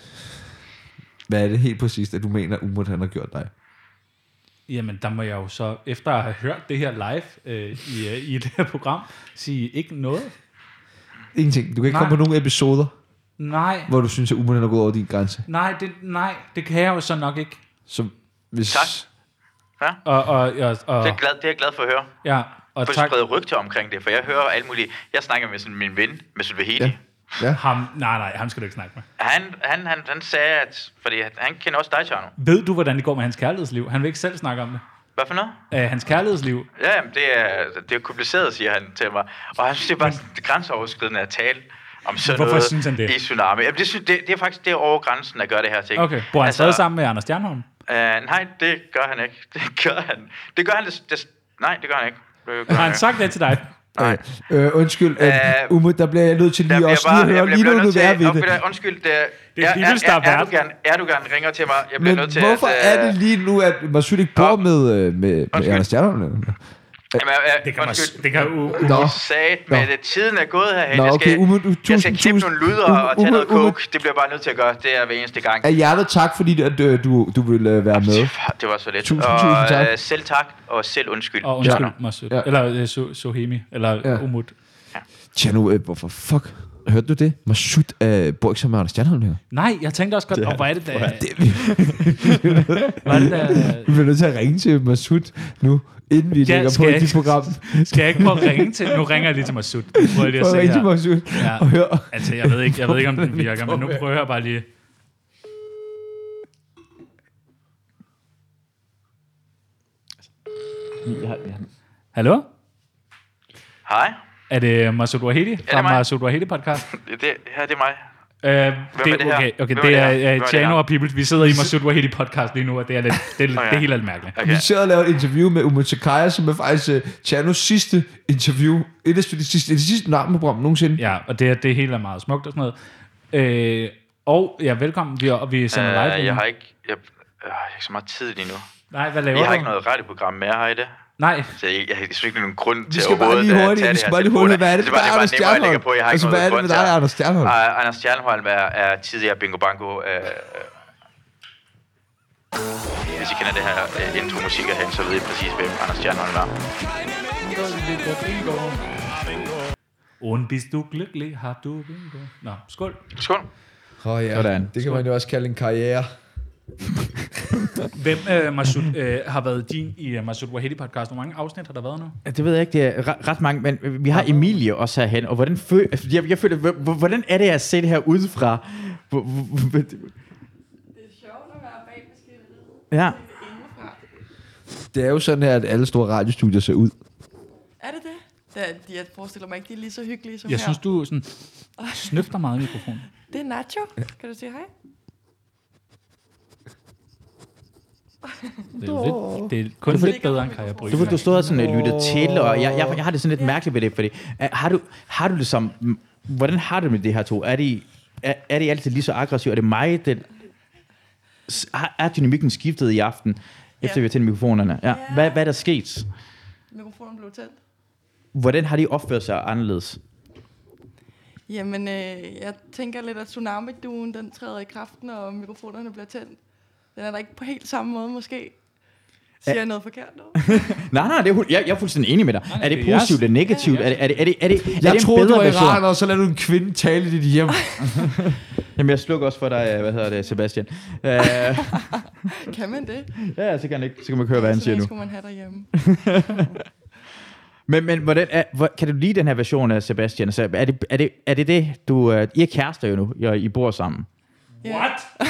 Hvad er det helt præcist, at du mener, Umut han har gjort dig? Jamen, der må jeg jo så, efter at have hørt det her live øh, i, øh, i det her program, sige ikke noget. Ingenting. Du kan ikke Nej. komme på nogle episoder, Nej, hvor du synes, at Umut han har gået over din grænse. nej det, nej, det kan jeg jo så nok ikke. Så hvis... Tak. Ja, Og, og, og, og det er, glad, det er jeg glad for at høre. ja, og For tak. at sprede rygter omkring det, for jeg hører alt muligt. Jeg snakker med sådan min ven, med Sylvahedi. Ja. Ja. Ja. Ham, nej, nej, ham skal du ikke snakke med. Han, han, han, han sagde, at... Fordi han kender også dig, Chano. Ved du, hvordan det går med hans kærlighedsliv? Han vil ikke selv snakke om det. Hvad for noget? Uh, hans kærlighedsliv. Ja, jamen, det er, det er kompliceret, siger han til mig. Og han synes, det er bare sådan grænseoverskridende at tale om sådan Hvorfor noget synes han det? i Tsunami. Jamen, det, synes, det, det er faktisk det er over grænsen at gøre det her ting. Okay, bor han altså, stadig sammen med Anders Stjernholm? Uh, nej, det gør han ikke. Det gør han. Det gør han. Det, det, nej, det gør han ikke. Det gør Har han ikke. sagt det til dig? Nej. Øh, undskyld, øh, Øh, Umut, der bliver jeg nødt til Der lige bliver også lige at bare, jeg høre, bliver, lige bliver nu nødt du til, er ved og, det. ved du, undskyld, det, Det er fordi, vi starter er, er, vært. Erdogan, Erdogan ringer til mig. Jeg bliver Men nødt til hvorfor at, er det lige nu, at Masud ikke bor Nå. med, øh, med, med Undskyld. Anders Stjernholm? Jamen, øh, Det kan, man, undskyld. det kan jo... Nå, Sat med Nå. det. Tiden er gået herhen. Nå, Jeg okay, skal, Umut, du- jeg skal tusind, klippe tusind- nogle lyder Umut, og tage noget Umut, Umut. coke. Det bliver jeg bare nødt til at gøre. Det er hver eneste gang. af hjertet tak, fordi at, øh, du, du vil øh, være med. Det var så lidt. Tusind, og, tusind tak. øh, selv tak, og selv undskyld. Og undskyld, Ja. Masud. Ja. Eller uh, so, Sohemi. Eller Ja. ja. Umut. Chano, øh, hvorfor fuck? Hørte du det? Masud øh, bor ikke sammen med Anders Stjernholm her. Nej, jeg tænkte også godt, Det er- og hvor er det da... Det, Hvor er det da... vi bliver nødt til at ringe til Masud nu, inden vi Ja, lægger skal på jeg- dit program. Skal jeg ikke prøve at ringe til... Nu ringer jeg lige til Masud. Prøv lige at For at se ringe til her. Masud Ja. og høre. Altså, jeg ved ikke, jeg ved ikke om den virker, men nu prøver jeg bare lige... Hallo? Hej. Er det Masud Wahedi fra mig. Masud Wahedi podcast? Det, her det er mig. Uh, det, er det her? okay, okay, Hvem det er er, det her? er Hvem er det Chano her? og Peoples. Vi sidder i Masud Wahedi podcast lige nu, og det er, lidt, det er, Nå ja. det er helt alt mærkeligt. Okay. Vi sidder og laver et interview med Umut Sakai, som er faktisk uh, Chanos sidste interview. Et af de sidste, det sidste navneprogram nogensinde. Ja, og det, er- det hele er meget smukt og sådan noget. Øh, og ja, velkommen. Vi, er- vi sender live. Uh, lige jeg nu. har ikke, jeg, jeg har ikke så meget tid lige nu. Nej, hvad laver Jeg har du? ikke noget radioprogram med, har I det? Nej, Så jeg, jeg, jeg synes ikke, nogen grund Vi til skal at bare overhovedet lige øh, hurtigt, tage vi det skal her bare lige telefon. hurtigt, hvad er det, Det der var- er det var Anders nemmere at lægge Stjernholm? på. Jeg har Altså, ikke hvad er noget det med grund dig, til Anders Stjernholm? at- Uh, Anders Stjernholm er, er tidligere Bingo Bango. Uh, hvis I kender det her uh, intro-musik herhen, så ved I præcis, hvem Anders Stjernholm er. und bist du glücklich, har du bingo. Nå, skål. Skål. Åh oh, ja, Sådan. det kan man jo også kalde en karriere. Hvem, øh, Masud, øh, har været din i uh, Masud Wahedi podcast? Hvor mange afsnit har der været nu? Det ved jeg ikke, det er ret, ret mange, men vi har Emilie også herhen, og hvordan, føl, altså, jeg, jeg føler, h- hvordan er det at se det her udefra? Hvor- hvor- hvor- Det er sjovt at være bag maskineriet. Ja. Indenfra. Det er jo sådan her, at alle store radiostudier ser ud. Er det det? det er, de, jeg forestiller mig ikke, de er lige så hyggelige som Jeg her. synes, du sådan, snøfter meget i mikrofonen. Det er Nacho. Kan du sige hej? Det er, lidt, det er kun Du- lidt bedre end Kaja Bryg. Du, ved, du stod og sådan, uh, lyttede til, og jeg, jeg, jeg har det sådan lidt mærkeligt ved det, fordi uh, har, du, har du det som hvordan har du med det her to? Er de, er, er de altid lige så aggressive? Er det mig, den... Er dynamikken skiftet i aften, efter Ja. vi har tændt mikrofonerne? Ja. Ja. Hvad, hvad er der sket? Mikrofonen blev tændt. Hvordan har de opført sig anderledes? Jamen, øh, jeg tænker lidt, at Tsunami-duen, den træder i kraften, og mikrofonerne bliver tændt. Den er der ikke på helt samme måde, måske. Siger jeg noget forkert nu? Nej, nej, det er, hu- jeg, jeg er fuldstændig enig med dig. Nej, Er det det er positivt jeres- eller negativt? Er det, er det, er det, er det, er Jeg det en troede, du bedre var version? iraner, og så lader du en kvinde tale i dit hjem. Jamen, jeg slukker også for dig, hvad hedder det, Sebastian. Uh, Kan man det? ja, så kan, han ikke, så kan man høre, hvad han siger Sådan nu. en skulle man have derhjemme. Men, men hvordan er, hvor, kan du lide den her version af Sebastian? Altså, er, det, er, det, er det det, du... Uh, I er kærester jo nu, I, I bor sammen. What?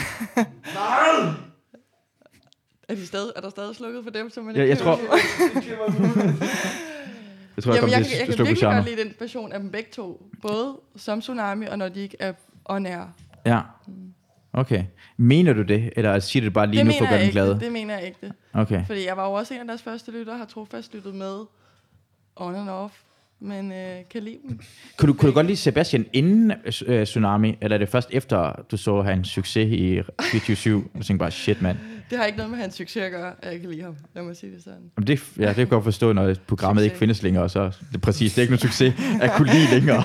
Er, de stadig, er der stadig slukket for dem, som man Jeg, ikke jeg kan tror... høre? jeg tror, jeg Jamen, kommer jeg, til jeg, at kan slukke på virkelig genre. godt lide den version af dem begge to. Både som Tsunami, og når de ikke er on air. Ja. Okay. Mener du det, eller siger du det bare lige Det nu for mener at gøre jeg den ikke. glade? Det, det mener jeg ikke det. Okay. Fordi jeg var jo også en af deres første lyttere, har trofast lyttet med on and off. Men øh, kan lide dem. Kunne du, kunne du godt lide Sebastian inden uh, Tsunami, eller er det først efter, du så hans succes i fireogtyve syv? Du tænkte bare, shit mand. Det har ikke noget med hans succes at gøre, at jeg kan lide ham. Lad mig sige det sådan. Jamen, det, ja, det kan jeg godt forstå, når programmet Succes. ikke findes længere, så det er præcis, det er ikke nogen succes at kunne lide længere.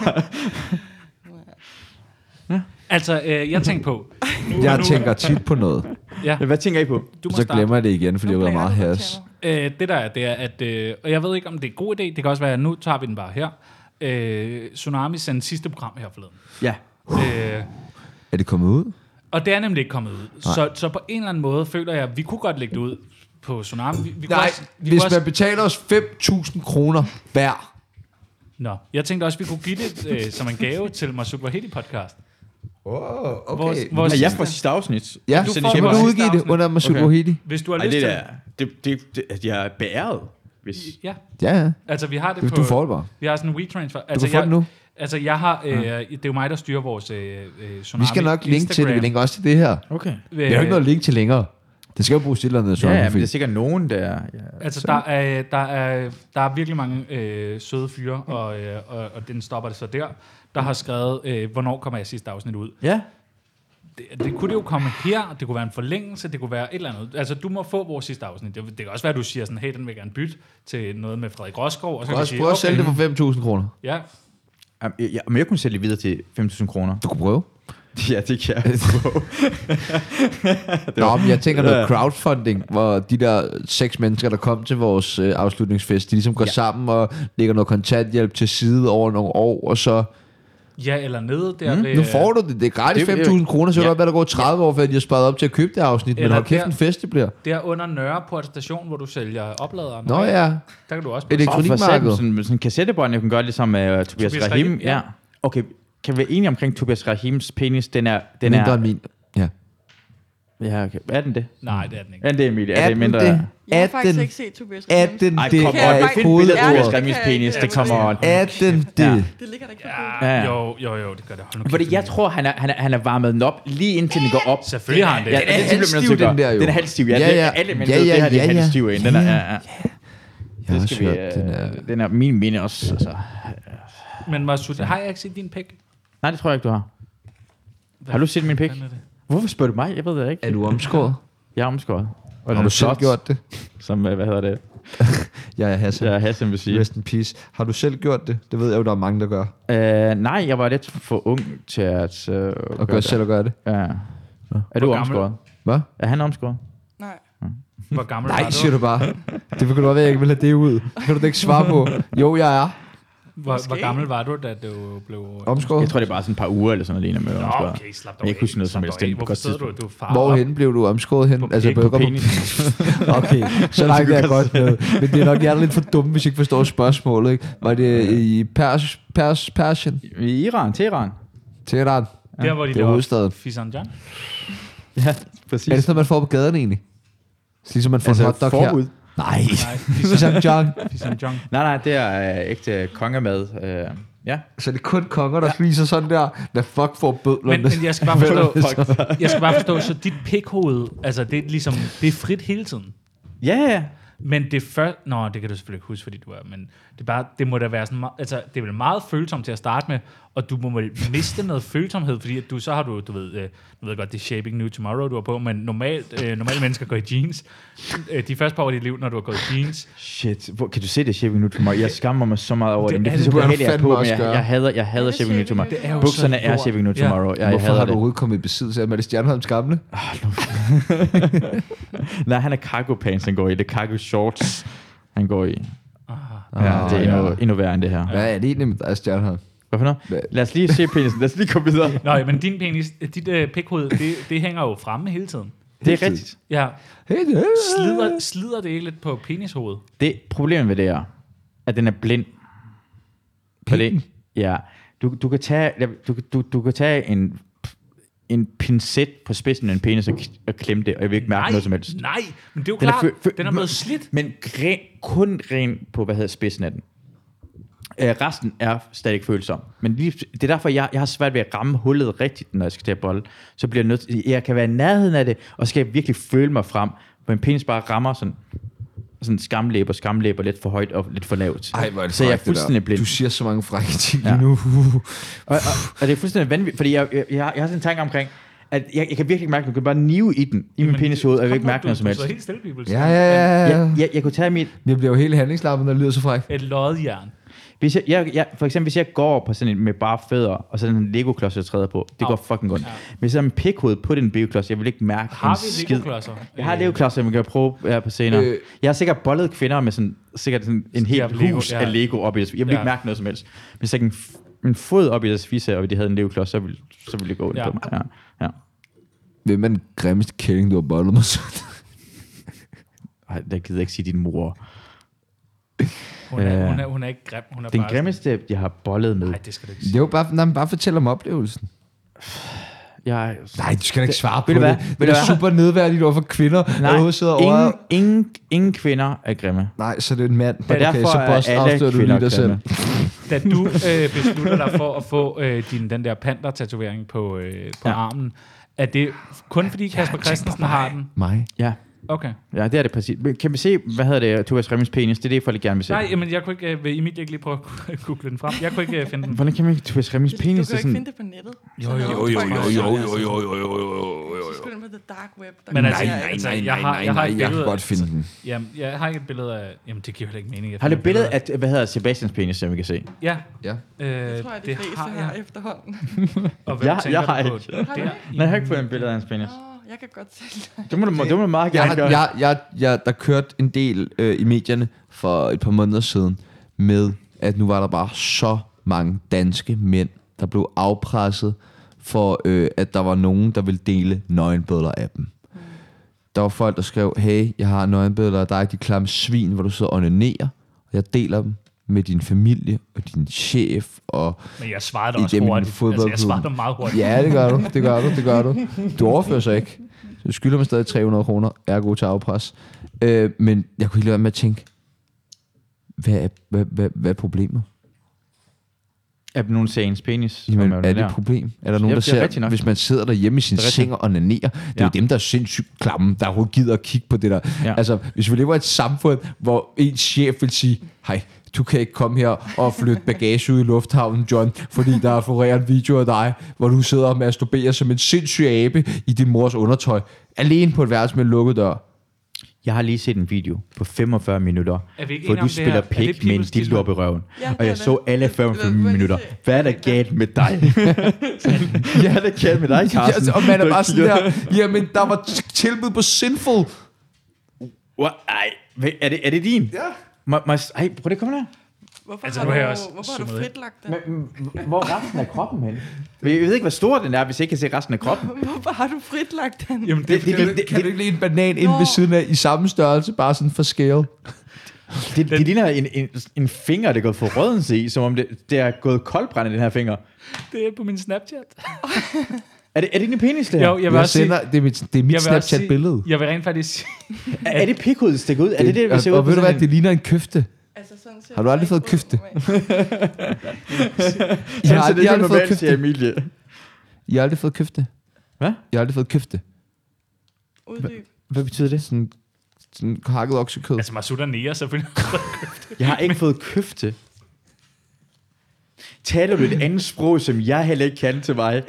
Altså, øh, jeg tænker på... Nu, Jeg nu, tænker tit på noget, Ja, Hvad tænker I på? du må så starte. glemmer jeg det igen, fordi jeg Nu var bliver meget du has. fortæller. Øh, det der er, det er, at... Øh, og jeg ved ikke, om det er en god idé. Det kan også være, at nu tager vi den bare her. Øh, Tsunami sendte sidste program her forleden. Ja. Øh, Er det kommet ud? og det er nemlig ikke kommet ud. Så, så på en eller anden måde føler jeg, at vi kunne godt lægge det ud på Tsunami. Vi, vi kunne Nej, også, vi hvis kunne også, man betaler os fem tusind kroner hver. Nå, jeg tænkte også, at vi kunne give det øh, som en gave til Masud Vahedi podcast. Åh, oh, okay. Vores, vores Er jeg sidste- fra sidste afsnit? Ja, Du så får kan vores du sidste udgive det afsnit. under Masud Okay. Vahedi. Hvis du har Ej, lyst det til der, det, det, det, at jeg er beæret. Hvis... Ja, Ja, ja. altså vi har det Du, på... du får det bare. Vi har sådan en WeTransfer. Du Altså, kan få jeg, det nu. Altså, jeg har... Øh, det er jo mig, der styrer vores øh, øh, Tsunami Vi skal nok linke til det. Vi Instagram. linker også til det her. Okay. Vi har jo ikke noget link til længere. Det skal jo bruges til et eller andet. Ja, ja, men det er sikkert nogen, der... Ja. Altså, der er, der, er, der er virkelig mange øh, søde fyre, og, øh, og, og den stopper det så der, der har skrevet, øh, hvornår kommer jeg sidste afsnit ud. Ja. Det, det kunne det jo komme her, det kunne være en forlængelse, det kunne være et eller andet. Altså, du må få vores sidste afsnit. Det, det kan også være, at du siger sådan, hey, den vil jeg gerne bytte til noget med Frederik Roskov. Og så Du kan kan vi også sige, prøve at sælge det for fem tusind kroner. Ja, Jamen, jeg, men jeg kunne sælge det videre til fem tusind kroner. Du kunne prøve. Ja, det kan jeg prøve. Nå, men jeg tænker noget crowdfunding, hvor de der seks mennesker, der kom til vores øh, afslutningsfest, de ligesom går Ja. ja. sammen og lægger noget kontanthjælp til side over nogle år, og så... ja eller nede der Mm, ved... nu får du det. Det er gratis det- fem tusind kroner, så ja. kan det godt være, der går tredive år, før de har sparet op til at købe det afsnit. Men Eller hold kæft, der- en fest det bliver. Der under Nørreport station, hvor du sælger opladere. Nå ja, Der kan du også... Elekt- Og for Elektronikmarkedet. sådan, sådan en kassettebånd, jeg kan gøre ligesom med uh, Tobias, Tobias Rahim. Rahim, ja. Ja. Okay, kan vi være enige omkring Tobias Rahims penis? Den er... Den mindre er, end min. Ja. Ja, okay. Er den det? Nej, det er den ikke. Er den det, Emilie? Er, Er det den mindre... det? Jeg har Er faktisk den- ikke set Tobias Er Rahims. den Ej, det? kom Kan jeg on. faktisk- Find billedet af Ja, Tobias det Rahims kan jeg penis. ikke. Det kommer on. Er den det? Ja. Det ligger der ikke på Google. Ja. Ja, jo, jo, jo, det gør det. Hold nu Fordi kæft, jeg Emilie. tror, han er, han er, han er varmet den op lige indtil den går op. Selvfølgelig har han det. Ja, Den er det bliver man nødt halvstiv, til at gøre. den der jo. Den er halvstiv, ja. Ja, Det ja. er alle mennesker, Ja, ja, det her det er ja, ja. halvstiv en. Den er, ja, ja. Jeg har Det også skal vi, hørt, den er... øh, den er min mine også. Altså. Men Masud, har jeg ikke set din pik? Nej, det tror jeg ikke, du har. Har du set min pik? Hvorfor spørger du mig? Jeg ved det ikke. Er du omskåret? Jeg er omskåret. Og Har den du er selv flot, gjort det? Som, øh, hvad hedder det? Jeg er Hassan. Jeg Hassan vil sige. Rest in peace. Har du selv gjort det? Det ved jeg jo, der er mange, der gør. Øh, nej, jeg var lidt for ung til at øh, Og gøre gør det. selv at gøre det. Ja. Er du Hvor gammel? omskåret? Hvad? Er han omskåret? Nej. Hvor gammel var Nej, du? siger du bare. Det vil godt være, at jeg ikke vil have det ud. Det kan du da ikke svare på. Jo, jeg er Hvor, hvor gammel var du, da du blev... omskåret. Jeg tror, det er bare sådan et par uger eller sådan noget, med Nå, omskåret. okay, slap dog Jeg kan ikke huske noget som Slap helst. dog Det af. er på Hvorfor godt sidder du? tidspunkt. Du er far op. Hvorhen blev du omskåret hen? På Altså, pik, på, På på penis. Okay, så langt er jeg godt med. Men det er nok jeg er lidt for dum, hvis jeg ikke forstår spørgsmålet. Ikke? Var det i Pers, Pers, Persien? I Iran, Teheran. Teheran? Der, hvor de det er laver hovedstaden. Fisanjan. Ja, præcis. Er det sådan, man får på gaden egentlig? Ligesom man får Altså, en hotdog forbud? her? Nej. Nej, Fisan John. Fisanjan. Nej, nej, det er øh, ægte kongemad. Øh, ja. Så det er kun konger, der spiser sådan der. Hvad fuck får bødlerne? Men, men jeg skal bare forstå, jeg skal bare forstå, så dit pikhoved, altså det er ligesom, det er frit hele tiden. Ja, ja. Men det først, nå, det kan du selvfølgelig ikke huske, fordi du er, men det er bare, det må da være sådan, meget- altså det er vel meget følsomt til at starte med, og du må vel miste noget følsomhed, fordi at du, så har du, du ved, øh, du ved godt, det er Shaping New Tomorrow, du har på, men normalt, øh, normale mennesker går i jeans. Øh, de første par år i dit liv, når du har gået i jeans. Shit, hvor, kan du se det Shaping New Tomorrow? Jeg skammer mig så meget over det. Det Det, er det er så det, behageligt, jeg er på, men også jeg, gøre. jeg hader, jeg hader Er det Shaping New Shaping Tomorrow. New Det er jo Bukserne så er lort. Shaping New Ja. Tomorrow. Jeg, jeg Hvorfor hader har du det. overhovedet kommet i besiddelse af dem? Er det Stjernholms gamle? Nej, han er cargo pants, han går i. Det er cargo shorts, han går i. Ah. Ja, det er endnu, ja. endnu værre end det her. Hvad er det egentlig med dig, Stjernholm? Hvorfor noget? Hvad? Lad os lige se penisen. Lad os lige komme videre. Nå, men din penis, dit øh, pikhoved, det, det hænger jo fremme hele tiden. Det er rigtigt. Ja. Hey, det Slider, slider det ikke lidt på penishovedet? Det problemet ved det er, at den er blind. For det, ja. Du, du, kan tage, du, du, du kan tage en, en pincet på spidsen af en penis og, og klemme det, og jeg vil ikke mærke Nej, noget som helst. nej, men det er jo Den er klart, fø- fø- den er blevet slidt. Men ren, kun ren på, hvad hedder spidsen af den. Øh, resten er stadig følsom. Men lige, det er derfor, jeg, jeg har svært ved at ramme hullet rigtigt, når jeg skal til at bolle. Så bliver jeg nødt til, jeg kan være i nærheden af det, og så skal jeg virkelig føle mig frem, hvor en penis bare rammer sådan, sådan skamlæber, skamlæber lidt for højt og lidt for lavt. Ej, hvor er det så jeg er frækt, det der. fuldstændig blind. Du siger så mange frække ting Ja. lige nu. Og, og, og det er fuldstændig vanvittigt, fordi jeg, jeg, jeg, har, jeg har sådan en tanke omkring, at jeg, jeg kan virkelig ikke mærke, at du kan bare nive i den, i min penishoved, og jeg vil ikke mærke noget som helst. Du er helt stille, people. Ja, ja, ja. ja. Jeg, jeg, jeg kunne tage mit... Jeg bliver jo helt handlingslappet, når det lyder så frækt. Et lodjern. Hvis jeg, jeg, jeg, for eksempel, hvis jeg går på sådan en med bare fødder, og sådan en Lego-klods, jeg træder på, det Au. går fucking godt. Ja. Hvis jeg har en pikhoved på den Lego-klods, jeg vil ikke mærke Har en vi skid. Lego-klodser? Jeg har Lego-klodser, man kan prøve her på senere. Øh. Jeg har sikkert bollet kvinder med sådan, sikkert sådan en De har helt Lego, hus ja. af Lego op i det. Jeg vil Ja. ikke mærke noget som helst. Hvis jeg kan f- en fod op i deres fisse, og de havde en Lego-klods, så ville, så ville det gå ondt Ja. på mig. Ja. Ja. Hvem er den grimmeste kælling, du har bollet mig så? Ej, jeg gider ikke sige din mor. Hun er, Øh. hun er, hun er ikke grim. Hun er Den bare grimmeste, jeg har bollet med. Nej, det skal du ikke sige. Det er jo bare, nej, men bare fortæl om oplevelsen. Jeg, Nej, du skal da ikke svare på Ved du det. hvad? Ved Det du er hvad? super nedværdigt over for kvinder, der overhovedet sidder ingen, over. ingen, ingen kvinder er grimme. Nej, så det er en mand. Og Okay, derfor så er boss, alle afslører du kvinder lige dig selv. grimme. Da du øh, beslutter dig for at få øh, din, den der panda-tatovering på, øh, på Ja. armen, er det kun fordi Kasper Christensen har den? Mig. Ja. Okay. Ja, det er det præcis. Men kan vi se, hvad hedder det, Tobias Remmings penis? Det er det, folk gerne vil se. Nej, jamen, jeg kunne ikke, øh, vil Emil ikke lige prøve at google den frem? Jeg kunne ikke øh, finde den. Hvordan kan man ikke Tobias Remmings Du penis? kan Det jo er ikke sådan, finde det på nettet. Jo, jo, Jo, jo, jo, jo, jo, jo, jo, jo, jo, jo, Så skal du ind på the dark web. Der Men kan altså, du- Nej, altså, nej, jeg nej, har- nej, jeg har nej, et jeg kan billede- godt finde den. Jamen, jeg har ikke et billede af... Jamen, det giver heller ikke mening. Jeg har du finder et billede af, hvad hedder Sebastians penis, som vi kan se? Ja. Ja. Øh, Det tror jeg, de fleste har jeg. efterhånden. Og hvem Jeg- tænker jeg har du på? ikke. Har du Der, Nej, jeg har ikke fået en billede af hans penis. Åh, jeg kan godt se det. Det må du, det må du meget Jeg, gerne har, gøre. jeg, jeg, jeg, der kørte en del øh, i medierne for et par måneder siden med, at nu var der bare så mange danske mænd, der blev afpresset for, øh, at der var nogen, der ville dele nøgenbilleder af dem. Der var folk, der skrev, hey, jeg har nøgenbilleder af dig, de klamme svin, hvor du sidder og onanerer, og jeg deler dem med din familie og din chef. Og Men jeg svarede dig også igennem hurtigt. Altså, jeg fodboldklubben. svarede dig meget hurtigt. ja, det gør du, det gør du, det gør du. Du overfører sig ikke. Du skylder mig stadig tre hundrede kroner, ergo til afpres. Øh, men jeg kunne ikke lade være med at tænke, hvad er, hvad, hvad, hvad er problemet? Er nogen ser ens penis? Jamen, om er det onanerer? et problem? Er der nogen, det der er ser, rigtigt nok. hvis man sidder derhjemme i sin Det er rigtigt. seng og onanerer, det er Ja. jo dem, der er sindssygt klamme, der overhovedet gider at kigge på det der. Ja. Altså, hvis vi lever i et samfund, hvor en chef vil sige, hej, du kan ikke komme her og flytte bagage ud i lufthavnen, John, fordi der er floreret en video af dig, hvor du sidder og masturberer som en sindssyg abe i din mors undertøj, alene på et værelse med en lukket dør. Jeg har lige set en video på femogfyrre minutter, Er vi ikke hvor enige om du det spiller her? Er det pik med en people's dildo op i røven. Ja, Og det er jeg det. så alle femogfyrre Det er- minutter. det er- Hvad er der galt med dig? Ja, det er galt med dig, Ja, Carsten. altså, og man er bare sådan der, jamen, der var t- tilbud på Sinful. What? Ej, hvad- er det, er det din? Ja. Må, må, ej, prøv det komme her. Hvorfor Altså, har nu har jeg du, også hvorfor har du zoomet ind. fritlagt den? Men, hvor er resten af kroppen hen? Jeg ved ikke, hvor stor den er, hvis jeg ikke kan se resten af kroppen. Hvorfor har du fritlagt den? Jamen, det, Det, det, Kan, det, du, det, kan du det, ikke lægge en banan ind Nå. ved siden af i samme størrelse, bare sådan for scale? det, det ligner en, en, en finger, der er gået for rødden i, som om det, det er gået koldbrændt i den her finger. det er på min Snapchat. Er det, er det din penis, det her? Jo, jeg vil Jeg også sige... sender, det er mit, det er mit Jeg vil også sige- Snapchat-billede. Jeg vil rent faktisk sige... er, er det pikhovedet, der stikker ud? Er det det, vi ser og, ud og ved du hvad, det ligner en køfte. Altså, sådan ser Har du aldrig det fået ikke køfte? ud, mand. Jeg har, det jeg har er aldrig fået normalt, siger køfte. Emilie. Jeg har aldrig fået køfte. Hvad? Jeg har aldrig fået køfte. Uddyb. Hvad betyder det? Sådan, sådan hakket oksekød. Altså, Masud er nære, selvfølgelig. Jeg har ikke fået køfte. taler du et andet sprog, som jeg heller ikke kan til mig?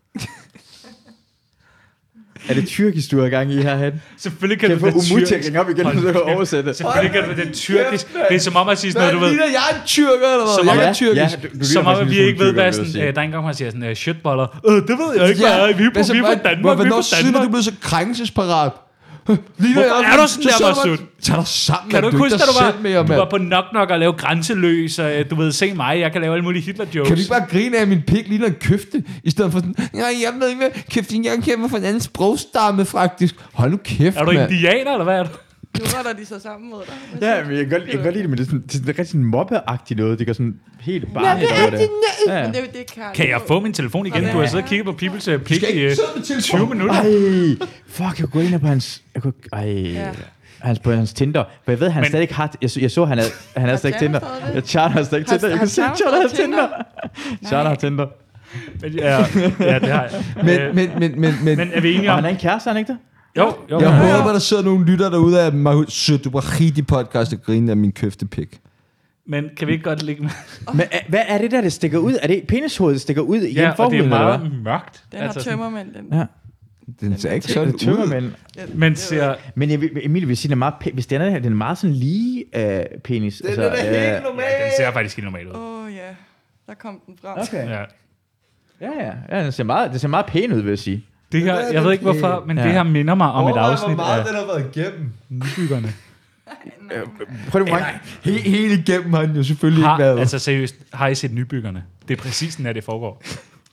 Er det tyrkisk, du har gang i herhen? Selvfølgelig kan, kan du jeg få det umuligt tyrkisk. til op igen, så jeg kan oversætte. Selvfølgelig kan du det tyrkisk. Det er som om at sige sådan noget, du ved. Ligner jeg er en tyrker, eller hvad? Som Jeg om- er tyrkisk. Ja, du, du Som om, at vi ikke ved, hvad sådan, øh, øh, der er engang, man siger sådan, øh, shitboller. Øh, det ved jeg ikke, hvad er. Vi er på, altså, vi er fra Danmark, vi er Hvornår fra siden er Danmark. du blevet så krænkelsesparat? Ligner Hvorfor jeg- er du sådan så der, sidder Masud? man- Tag dig sammen, Kan du mand. ikke huske, dig at du var, selv mere, du mand. var på Knock Knock og lavede grænseløs, og øh, du ved, se mig, jeg kan lave alle mulige Hitler-jokes. Kan vi ikke bare grine af, at min pik ligner en køfte, i stedet for sådan, nej, jeg ved ikke, hvad køfte, jeg kæmper for en anden sprogstamme, faktisk. Hold nu kæft, Er du mand. indianer, eller hvad er du? Nu retter de sig sammen mod dig. Ja, men jeg kan godt, jeg kan godt lide det, men det er sådan, det er sådan rigtig sådan mobbeagtigt noget. Det går sådan helt barnligt over det. Ja. Men det er jo det, Karl. Kan jeg få min telefon igen? Du har siddet og kigget på Peoples uh, pik i uh, tyve minutter. Ej, fuck, jeg går ind på hans... Jeg kunne, ej, Ja. hans, på hans Tinder. For jeg ved, han Men- stadig ikke har... Jeg, så- jeg så, han havde, han havde stadig ikke Charter Tinder. stadig det? Jeg Charter har stadig ikke Har- Tinder. Jeg har kan se, Charter Charter har stadig Tinder. Charter har Tinder. Men, ja, ja, det har jeg. Men, Øh, men, men, men, men, Men er vi enige Og om... han er en kæreste, er han ikke det? Jo, jo. jeg ja. håber, der sidder nogle lytter derude af mig. Sødt, du var rigtig podcast og grine af min køftepik. Men kan vi ikke godt ligge med... Men er- hvad er det der, det stikker ud? Er det penishovedet, der stikker ud igen Ja, og det er forhuden, eller meget hvad? mørkt. Den har Altså sådan- tømmermænd, den. Ja. Den ser ikke Det sådan er ud. tømmermænd. Men ser... Men jeg, vil- Emilie vil sige, den er meget pæ- hvis den er, den er meget sådan lige uh, penis. Den er da helt Ja, normal. den ser faktisk helt normal ud. Åh oh, ja, der kom den frem. Okay. Ja. Ja, ja. Ja, den ser meget, den ser meget pæn ud, vil jeg sige. Det her, jeg ved ikke hvorfor, men Ja. det her minder mig om et afsnit af den har været igennem. Nybyggerne. Prøv det, He, helt igennem har den jo selvfølgelig ikke Har, været. altså seriøst, har I set Nybyggerne? Det er præcis sådan, at det foregår.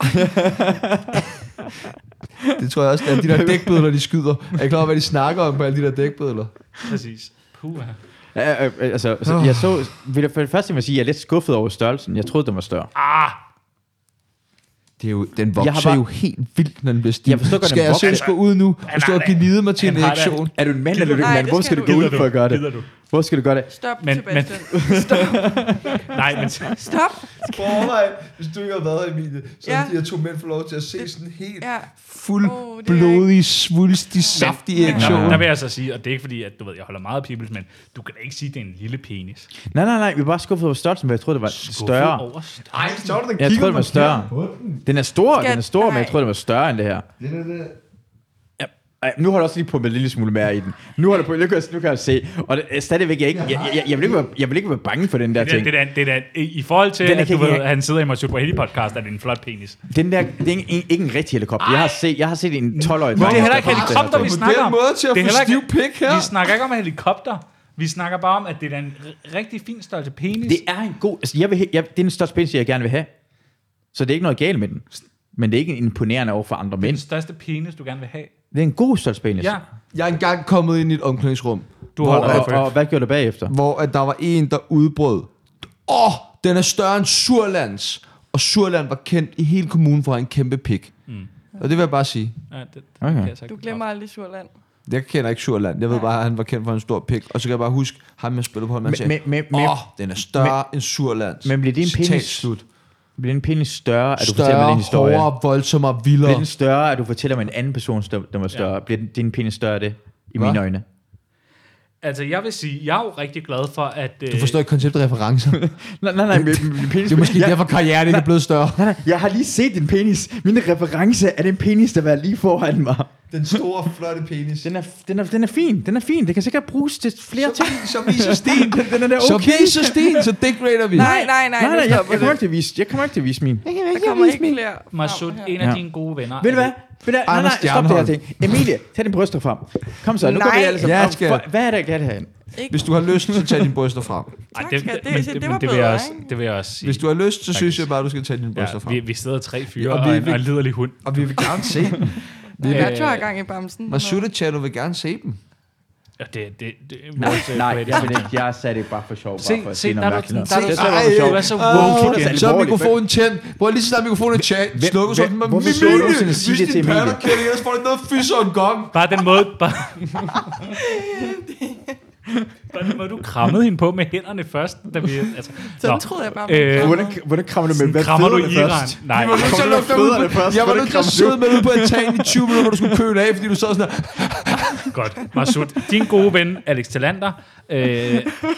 Det tror jeg også, at de der dækbødler, de skyder. Er I klar over, hvad de snakker om på alle de der dækbødler? Præcis. Puh. Ja, øh, øh, altså, så jeg så, vil jeg for det første må jeg sige, at jeg er lidt skuffet over størrelsen. Jeg troede, den var større. Ah! Det er jo, den Jeg vokser har bare- jo helt vildt, når den bliver stiv. Jeg forstår godt, Skal den jeg vokser. seriøst gå ud nu og stå og har- gnide mig til en han har da- erektion? Er du en mand eller er du Nej, en mand? det Hvor skal skal du du gå ikke. ud for at gøre det? Gider du? Hvor skal du gøre det? Stop, Men- Sebastian. Stop. Nej, men Stop. Overvej, hvis du ikke har været, Emilie, så Ja. de her to mænd får lov til at se sådan helt Ja. fuld, Åh, det er blodig, svulstig, saftig erektion. der vil jeg så sige, og det er ikke fordi, at du ved, jeg holder meget af Peoples, men du kan da ikke sige, at det er en lille penis. Nej, nej, nej. Vi var bare skuffet over størrelsen, for jeg troede, det var større. Over større. Ej, så er der, den Jeg kigger troede, den var mig større. på den. Den er stor, Skal- den er stor, men jeg nej. troede, den var større end det her. Ja. Ej, nu har du også lige pumpet en lille smule mere i den. Nu har du på, nu kan, nu kan jeg se. Og det er stadigvæk, jeg, ikke, jeg, jeg, jeg, vil ikke være, jeg vil ikke være bange for den der Det er, ting. det, er, det er, i forhold til, Den er at du ikke- ved, at han sidder i Masud Braheli podcast, er det en flot penis. Den der, det er ikke, ikke en rigtig helikopter. Jeg har set, jeg har set en tolv-årig Men det er heller ikke der har helikopter, vi det her snakker om. måde til at Det er få heller stiv pik her. Vi snakker ikke om en helikopter. Vi snakker bare om, at det er en r- rigtig fin størrelse penis. Det er en god... Altså, jeg vil, he- jeg, det er den største penis, jeg gerne vil have. Så det er ikke noget galt med den. Men det er ikke imponerende over for andre den mænd. største penis, du gerne vil have. Det er en god størrelse penis. Ja, Jeg er engang kommet ind i et omklædningsrum, du Hvor holder er- dig Og, for. og hvad gjorde du bagefter? hvor at der var en, der udbrød. Åh, oh, den er større end Surlands. Og Surland var kendt i hele kommunen for at have en kæmpe pik. Mm. Og det vil jeg bare sige. Ja, det, det Okay. kan jeg så Du ikke glemmer aldrig Surland. Jeg kender ikke Surland. Jeg ved bare, at han var kendt for en stor pik. Og så kan jeg bare huske, ham jeg spillede på, han Men- sagde, men- men- men- åh, oh, den er større end Surlands. men bliver din Citat penis slut. Bliver din penis større, at du fortæller mig Større, din historie? hårdere, voldsommere, Bliver vildere. den større, at du fortæller mig en anden person, der, der var større? Ja. Bliver din- din penis større af det? I Hvad? mine øjne. Altså, jeg vil sige, jeg er jo rigtig glad for, at... Du forstår ikke konceptet referencer. Nej, nej, nej. Min, min penis, Det er måske jeg, derfor, karrieren ikke er blevet større. nej, nej, jeg har lige set din penis. Min reference er den penis, der var lige foran mig. Den store, flotte penis. Den er, den er, den er fin. Den er fin. Det kan sikkert bruges til flere ting. Så viser Sten. Den, den er der Så okay. viser Sten, så digrader vi. Nej, nej, nej, Nej, nu nej, jeg, stopper jeg kommer det. ikke til at vise, jeg kommer ikke til at vise min. Der kommer ikke flere Masud, frem en her. af Ja. dine gode venner... Ved du hvad? Ved du, nej, nej, Anders stop det her Stjernholm. ting. Emilie, tag din bryster frem. Kom så, nu går vi Nej. alle sammen. Ja, frem. skal- For- Hvad er der galt herinde? Ikke? Hvis du har lyst, så tag dine bryster frem. Ej, Tak, det, skat. Det- men, det det, var men det, vil jeg bedre, også, ikke? det vil jeg også sige. Hvis du har lyst, så synes Faktisk. jeg bare, du skal tage dine bryster Ja, frem. vi, vi sidder tre fyre Og og, vi en, vil- og en liderlig hund. Og vi vil gerne se dem. Vi Øh, er har gang i bamsen. Masuda Chato vil gerne se dem. Ja, det, det, det, Nej, vores, øh, nej, private- jeg vil ikke. Jeg sagde det bare for sjov. Se, Bare for at se, sige der noget er mærkeligt du- noget. der er Det du- er så du er så sjovt. woke det er igen. Så er alvorligt. mikrofonen tændt. Prøv lige så snart mikrofonen er chat. Hvem- Slukker så hvem- den. hvorfor skulle du nogensinde sige det til Emilie? Ellers får du noget fys og en gong. Bare den måde... Bare, bare den måde, du krammede hende på med hænderne først. Da vi, altså, Sådan nå. troede jeg bare. Øh, Hvordan, hvordan krammer du med? Sådan Hvad krammer du fødderne i Iran? først? Nej, Jeg var nødt til at lukke dig ud fødderne på- først? Jeg var Hvordan nødt til at krammer sidde med ude på altanen i tyve minutter, hvor du skulle køle af, fordi du sad sådan her. godt. Masud, din gode ven, Alex Talander, øh,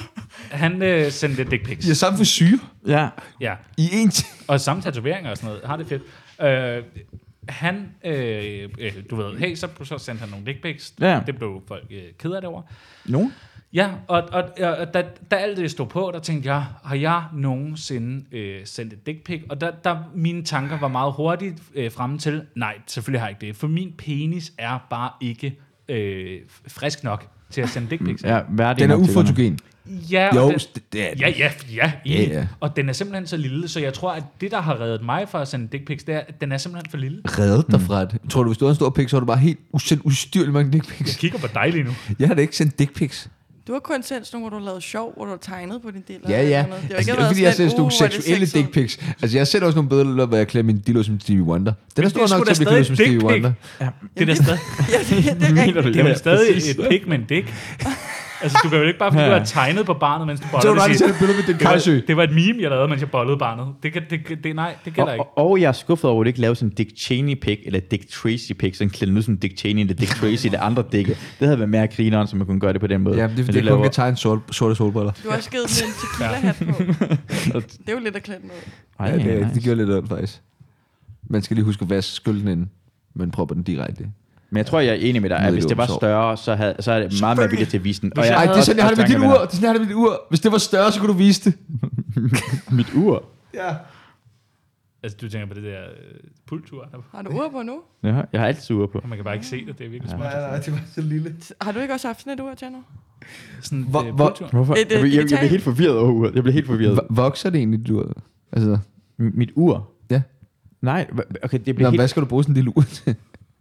han øh, sendte dick pics. I er samme frisyre. Ja. Ja, I en ting. og samme tatoveringer og sådan noget. Har det fedt. Øh, han, øh, øh, du ved, hey, så, så sendte han nogle dick pics. Ja. Det blev folk øh, ked af det over. Nogen? Ja, og, og, og da, da alt det stod på, der tænkte jeg, har jeg nogensinde øh, sendt et dick pic? Og der, der mine tanker var meget hurtigt øh, fremme til, nej, selvfølgelig har jeg ikke det. For min penis er bare ikke øh, frisk nok til at sende dick pics. Ja, værdig Den er nok til ufotogen. Ja, Jo, og den, det, det er den. ja, ja, ja, Ja, ja. Og den er simpelthen så lille, så jeg tror, at det, der har reddet mig for at sende dick pics, det er, at den er simpelthen for lille. Reddet dig fra det. Tror du, hvis du havde en stor pik, så var du bare helt usendt ustyrligt mange dick Jeg pics? kigger på dig lige nu. Jeg har da ikke sendt dick pics. Du har kun sendt sådan nogle, hvor du har lavet sjov, hvor du har tegnet på din del. Ja, ja. Det er jo Altså, ikke det er været fordi, jeg sådan, ser sådan nogle uh, hvor er det seksuelle sexet. dick pics. Altså, jeg sætter også nogle billeder, hvor jeg klæder min dildo som Stevie Wonder. Den er Men stor det er nok sgu til da at blive stadig klædt som dick Stevie pic. Wonder. Det er da stadig, Ja, det, det er rigtigt. det er jo Ja, stadig præcis. et pik med en dick. Altså, du kan jo ikke bare, fordi du har tegnet på barnet, mens du Så bollede var du aldrig sige, sendt et billede med den det, var, kajsø. det var et meme, jeg lavede, mens jeg bollede barnet. Det, kan, det, det, nej, det gælder ikke. Og, og jeg er skuffet over, at du ikke lavede sådan en Dick Cheney-pic, eller Dick Tracy-pic, sådan klædt ud som Dick Cheney, eller Dick Tracy, det andre dække. Det havde været mere grineren, så man kunne gøre det på den måde. Ja, det er Men fordi, du jeg kun laver- kan tegne sort, sorte solbriller. Du har også givet den en tequila-hat på. Det er jo lidt at klæde den ud. Ej, Ja, det, nice. det gør lidt ondt, faktisk. Man skal lige huske at vaske skylden inden, men propper den direkte. Men jeg tror, jeg er enig med dig, at hvis det var større, så, havde, så er det meget mere vildt til at vise den. Hvis jeg Ej, det er sådan, jeg har det med dit tanker ur. Det er sådan, jeg har det med dit ur. Hvis det var større, så kunne du vise det. Mit ur? Ja. Altså, du tænker på det der øh, pultur. Har du ur på nu? Ja, jeg har altid ur på. Man kan bare ikke se det, det er virkelig smart. Nej, nej, det var så lille. Har du ikke også haft sådan et ur, Tjerno? Sådan Hvor- øh, hvor- pultur. Hvorfor? Et, Jeg, øh, jeg, jeg, jeg digital- blev helt forvirret over uret. Jeg blev helt forvirret. V- vokser det egentlig, dit ur? Altså, M- Mit ur? ja. Nej, hva- okay, det Nå, bliver helt... hvad skal du bruge sådan en lille ur til?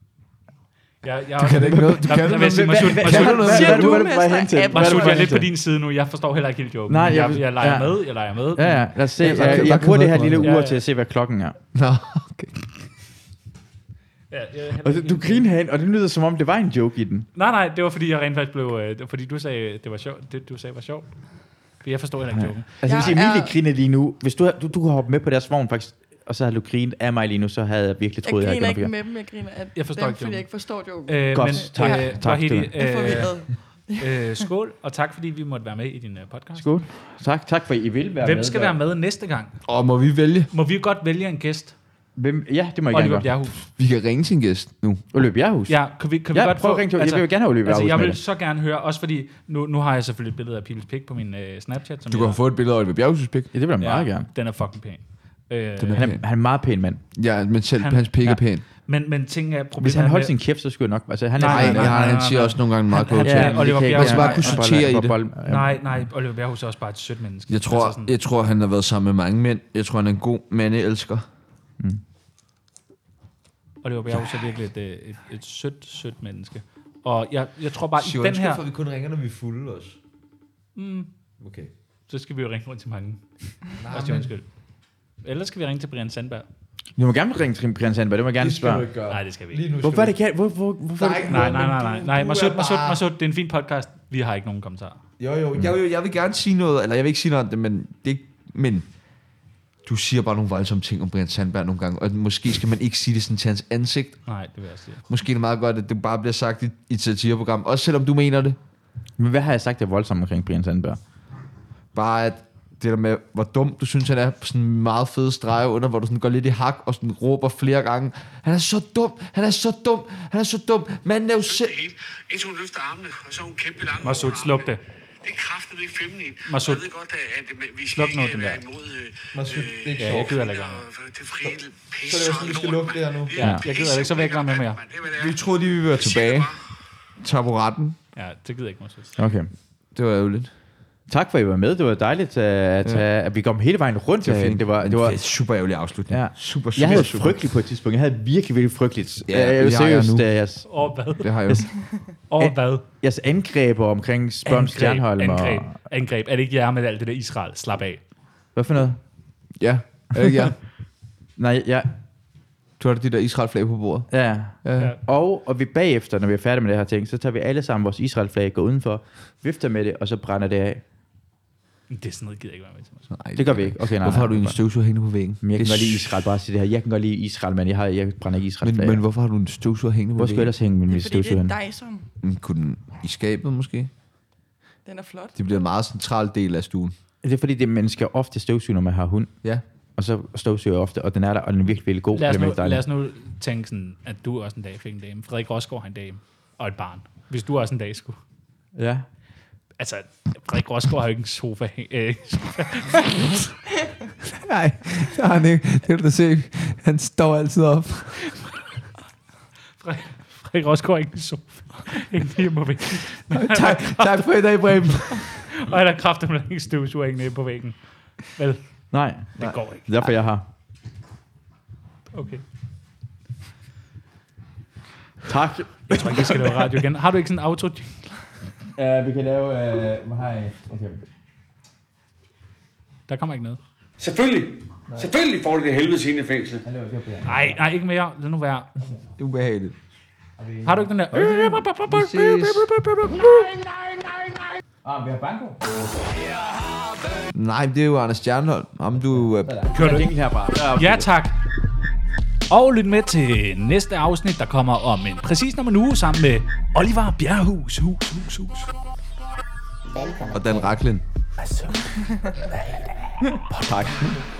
Jeg, jeg Du kan da ikke noget. Du Der- kan der det vil jeg sige, Hvad- Masud, hvad- Masud, hvad- hvad- Siger hvad- du, hvad- hvad- hvad- mester? hen til? App. Hvad er det, Masud, du jeg er vil lidt på hen din side nu. Jeg forstår heller ikke helt joken. Nej, jeg, jeg- jeg, jeg leger ja. med, jeg leger med. Ja, ja, lad os se. Ja, Jeg, hvad- jeg, hvad jeg kan bruger det her noget lille komme? ur Ja, til ja. at se, hvad klokken er. Nå, okay. Ja, jeg er heller Og ikke du helt- griner hen, og det lyder som om, det var en joke i den. Nej, nej, det var fordi, jeg rent faktisk blev... Øh, det var, fordi du sagde, det var sjovt. Det, du sagde var sjovt. For jeg forstår heller ikke joken. Altså, Jeg hvis Emilie er- griner lige nu, hvis du, du, du kunne hoppe med på deres vogn faktisk, og så havde du grinet af mig lige nu, så havde jeg virkelig Jeg troet, jeg, griner havde ikke gjort med dem, jeg griner af Jeg forstår dem, ikke fordi joken. jeg ikke forstår joken. Øh, Godt, men, tak, øh, tak, Wahidi, Stine. Jeg er forvirret. øh, skål, og tak fordi vi måtte være med i din uh, podcast. Skål. Tak, tak for, at I vil være Hvem med. skal være med næste gang? Og må vi vælge? Må vi godt vælge en gæst? Hvem? Ja, det må jeg gerne Oliver gøre. Bjerghus. Vi kan ringe til en gæst nu. Oliver Bjerghus? Ja, kan vi, kan vi Ja, godt prøv få... at ringe til- jeg vil gerne have Oliver altså, Bjerghus jeg med vil det. så gerne høre, også fordi nu, nu har jeg selvfølgelig et billede af Piles Pik på min uh, Snapchat. Som Du kan jeg, få et billede af Oliver Bjerghus' pik. Ja, det vil jeg meget gerne. Den er fucking pæn. Øh, Den er- Han er, han er en meget pæn mand. Ja, men selv Han- hans pik er ja. pæn. men, men ting er problemet Hvis han holdt med- sin kæft, så skulle jeg nok... Altså, han er Nej, Nej, nej, nej, nej, han nej, siger nej. også nogle gange meget Han- kloge han- ting. Ja, Oliver det kan Bjerghus- ikke- Man skal bare ja, kunne ja, sortere i bold- det. bold- Nej, nej, Oliver Bjerghus er også bare et sødt menneske. Jeg tror, Altså sådan- jeg tror, han har været sammen med mange mænd. Jeg tror, han er en god mandeelsker. Oliver Bjerghus er virkelig et, øh, et, et sødt, sødt menneske. Og jeg, jeg tror bare, i den her... vi kun ringer, når vi er fulde også. Mm, Okay. så skal vi jo ringe rundt til mange. Også til undskyld. Ellers skal vi ringe til Brian Sandberg. Du må gerne ringe til Brian Sandberg, det må jeg gerne spørge. gøre. Nej, det skal vi ikke. Lige nu Hvorfor er det kan? Hvor, hvor, hvorfor er det? Nej, nej, nej, nej. nej. Du Masud, er Masud, bare- Masud, det er en fin podcast. Vi har ikke nogen kommentarer. Jo, jo, jeg, jo, jeg vil gerne sige noget, eller jeg vil ikke sige noget om det, men det er ikke- men du siger bare nogle voldsomme ting om Brian Sandberg nogle gange, og måske skal man ikke sige det sådan til hans ansigt. Nej, det vil jeg sige. Måske er det meget godt, at det bare bliver sagt i, i et satireprogram, også selvom du mener det. Men hvad har jeg sagt, der er voldsomt omkring Brian Sandberg? Bare at det der med, hvor dum du synes, han er på sådan en meget fed strege under, hvor du sådan går lidt i hak og sådan råber flere gange. Han er så dum, han er så dum, han er så dum. Manden er jo selv... Indtil hun løfter armene, og så er hun kæmpe lang. Masud, over sluk armene. det. Det er kraftigt ikke feminin. Masud, Jeg ved godt, at, at vi skal sluk nu ikke den være der. imod øh, Masud, det er ikke Ja, jeg gider heller ikke. det frie pisse. Så er det også, vi skal lukke det her nu. Ja, jeg gider ikke, så vil jeg ikke være med mere. Vi troede lige, vi ville være tilbage. Taburetten. Ja, det gider jeg ikke, Masud. Okay. Det var ærgerligt. Tak for, at I var med. Det var dejligt, at, ja. at vi kom hele vejen rundt. Det var herinde. fint. Det var, det var, super ærgerlig afslutning. Ja. Super, super, jeg havde super. frygteligt på et tidspunkt. Jeg havde virkelig, virkelig frygteligt. Ja, jeg det har jeg seriøst, nu. da jeg, Åh, hvad? Det har jeg jo. Åh, hvad? jeres angreb omkring Spørm Stjernholm. angreb, Og, angreb. Er det ikke jer med alt det der Israel? Slap af. hvad for noget? Ja, er det ikke ja? Nej, ja. Du har de der Israel-flag på bordet. ja. Ja. Ja. Og, og vi bagefter, når vi er færdige med det her ting, så tager vi alle sammen vores Israel-flag, går udenfor, vifter med det, og så brænder det af. Det er sådan noget, gider jeg ikke være med til. Masud. Nej, Det gør vi ikke. Okay, nej, Hvorfor har du nej, en nej. støvsuger hængende på væggen? Men jeg kan Det er godt lide Israel, bare sige det her. Jeg kan godt lide Israel, men jeg, har, jeg brænder ikke Men, Israel-flag. men hvorfor har du en støvsuger hængende på Hvor skal jeg væggen? ellers hænge min Det er fordi, det støvsuger er hen? Dyson. Mm, Kunne den i skabet måske? Den er flot. Det bliver en meget central del af stuen. Det er fordi, det, man skal ofte støvsuge, når man har hund. Ja. Og så støvsuger jeg ofte, og den er der, og den er virkelig, virkelig god. Lad os, Det er nu, mest dejligt. lad os nu tænke sådan, at du også en dag fik en dame. Frederik Rosgaard har en dame og et barn. Hvis du også en dag skulle... Ja. Altså, Frederik Rosgaard har jo ikke en sofa. Øh, Nej, det har han ikke. Det kan du da se. Han står altid op. Frederik, Frederik Rosgaard har ikke en sofa. Ikke hjemme på væggen. tak, tak for i dag, Breben. Og han har kraftigt med en støvsuger ikke på væggen. Vel, Nej, det går ikke. det er derfor, jeg har. Okay. Tak. Jeg tror ikke, jeg skal lave radio igen. Har du ikke sådan en auto? Uh, vi kan lave... Uh, hvad har jeg? Okay. Der kommer ikke noget. Selvfølgelig. Nej. Selvfølgelig får du det helvede sine i fængsel. Nej, nej, ikke mere. Lad nu være. Det er ubehageligt. Har du ikke den der? Ah, vi har banko. Nej, det er jo Anders Stjernholm. Om du... Uh... Kører du jingle her bare. Ja, tak. Og lyt med til næste afsnit, der kommer om en præcis om en uge sammen med Oliver Bjerrehus. Hus, hus, hus. Og Dan Racklin. Tak.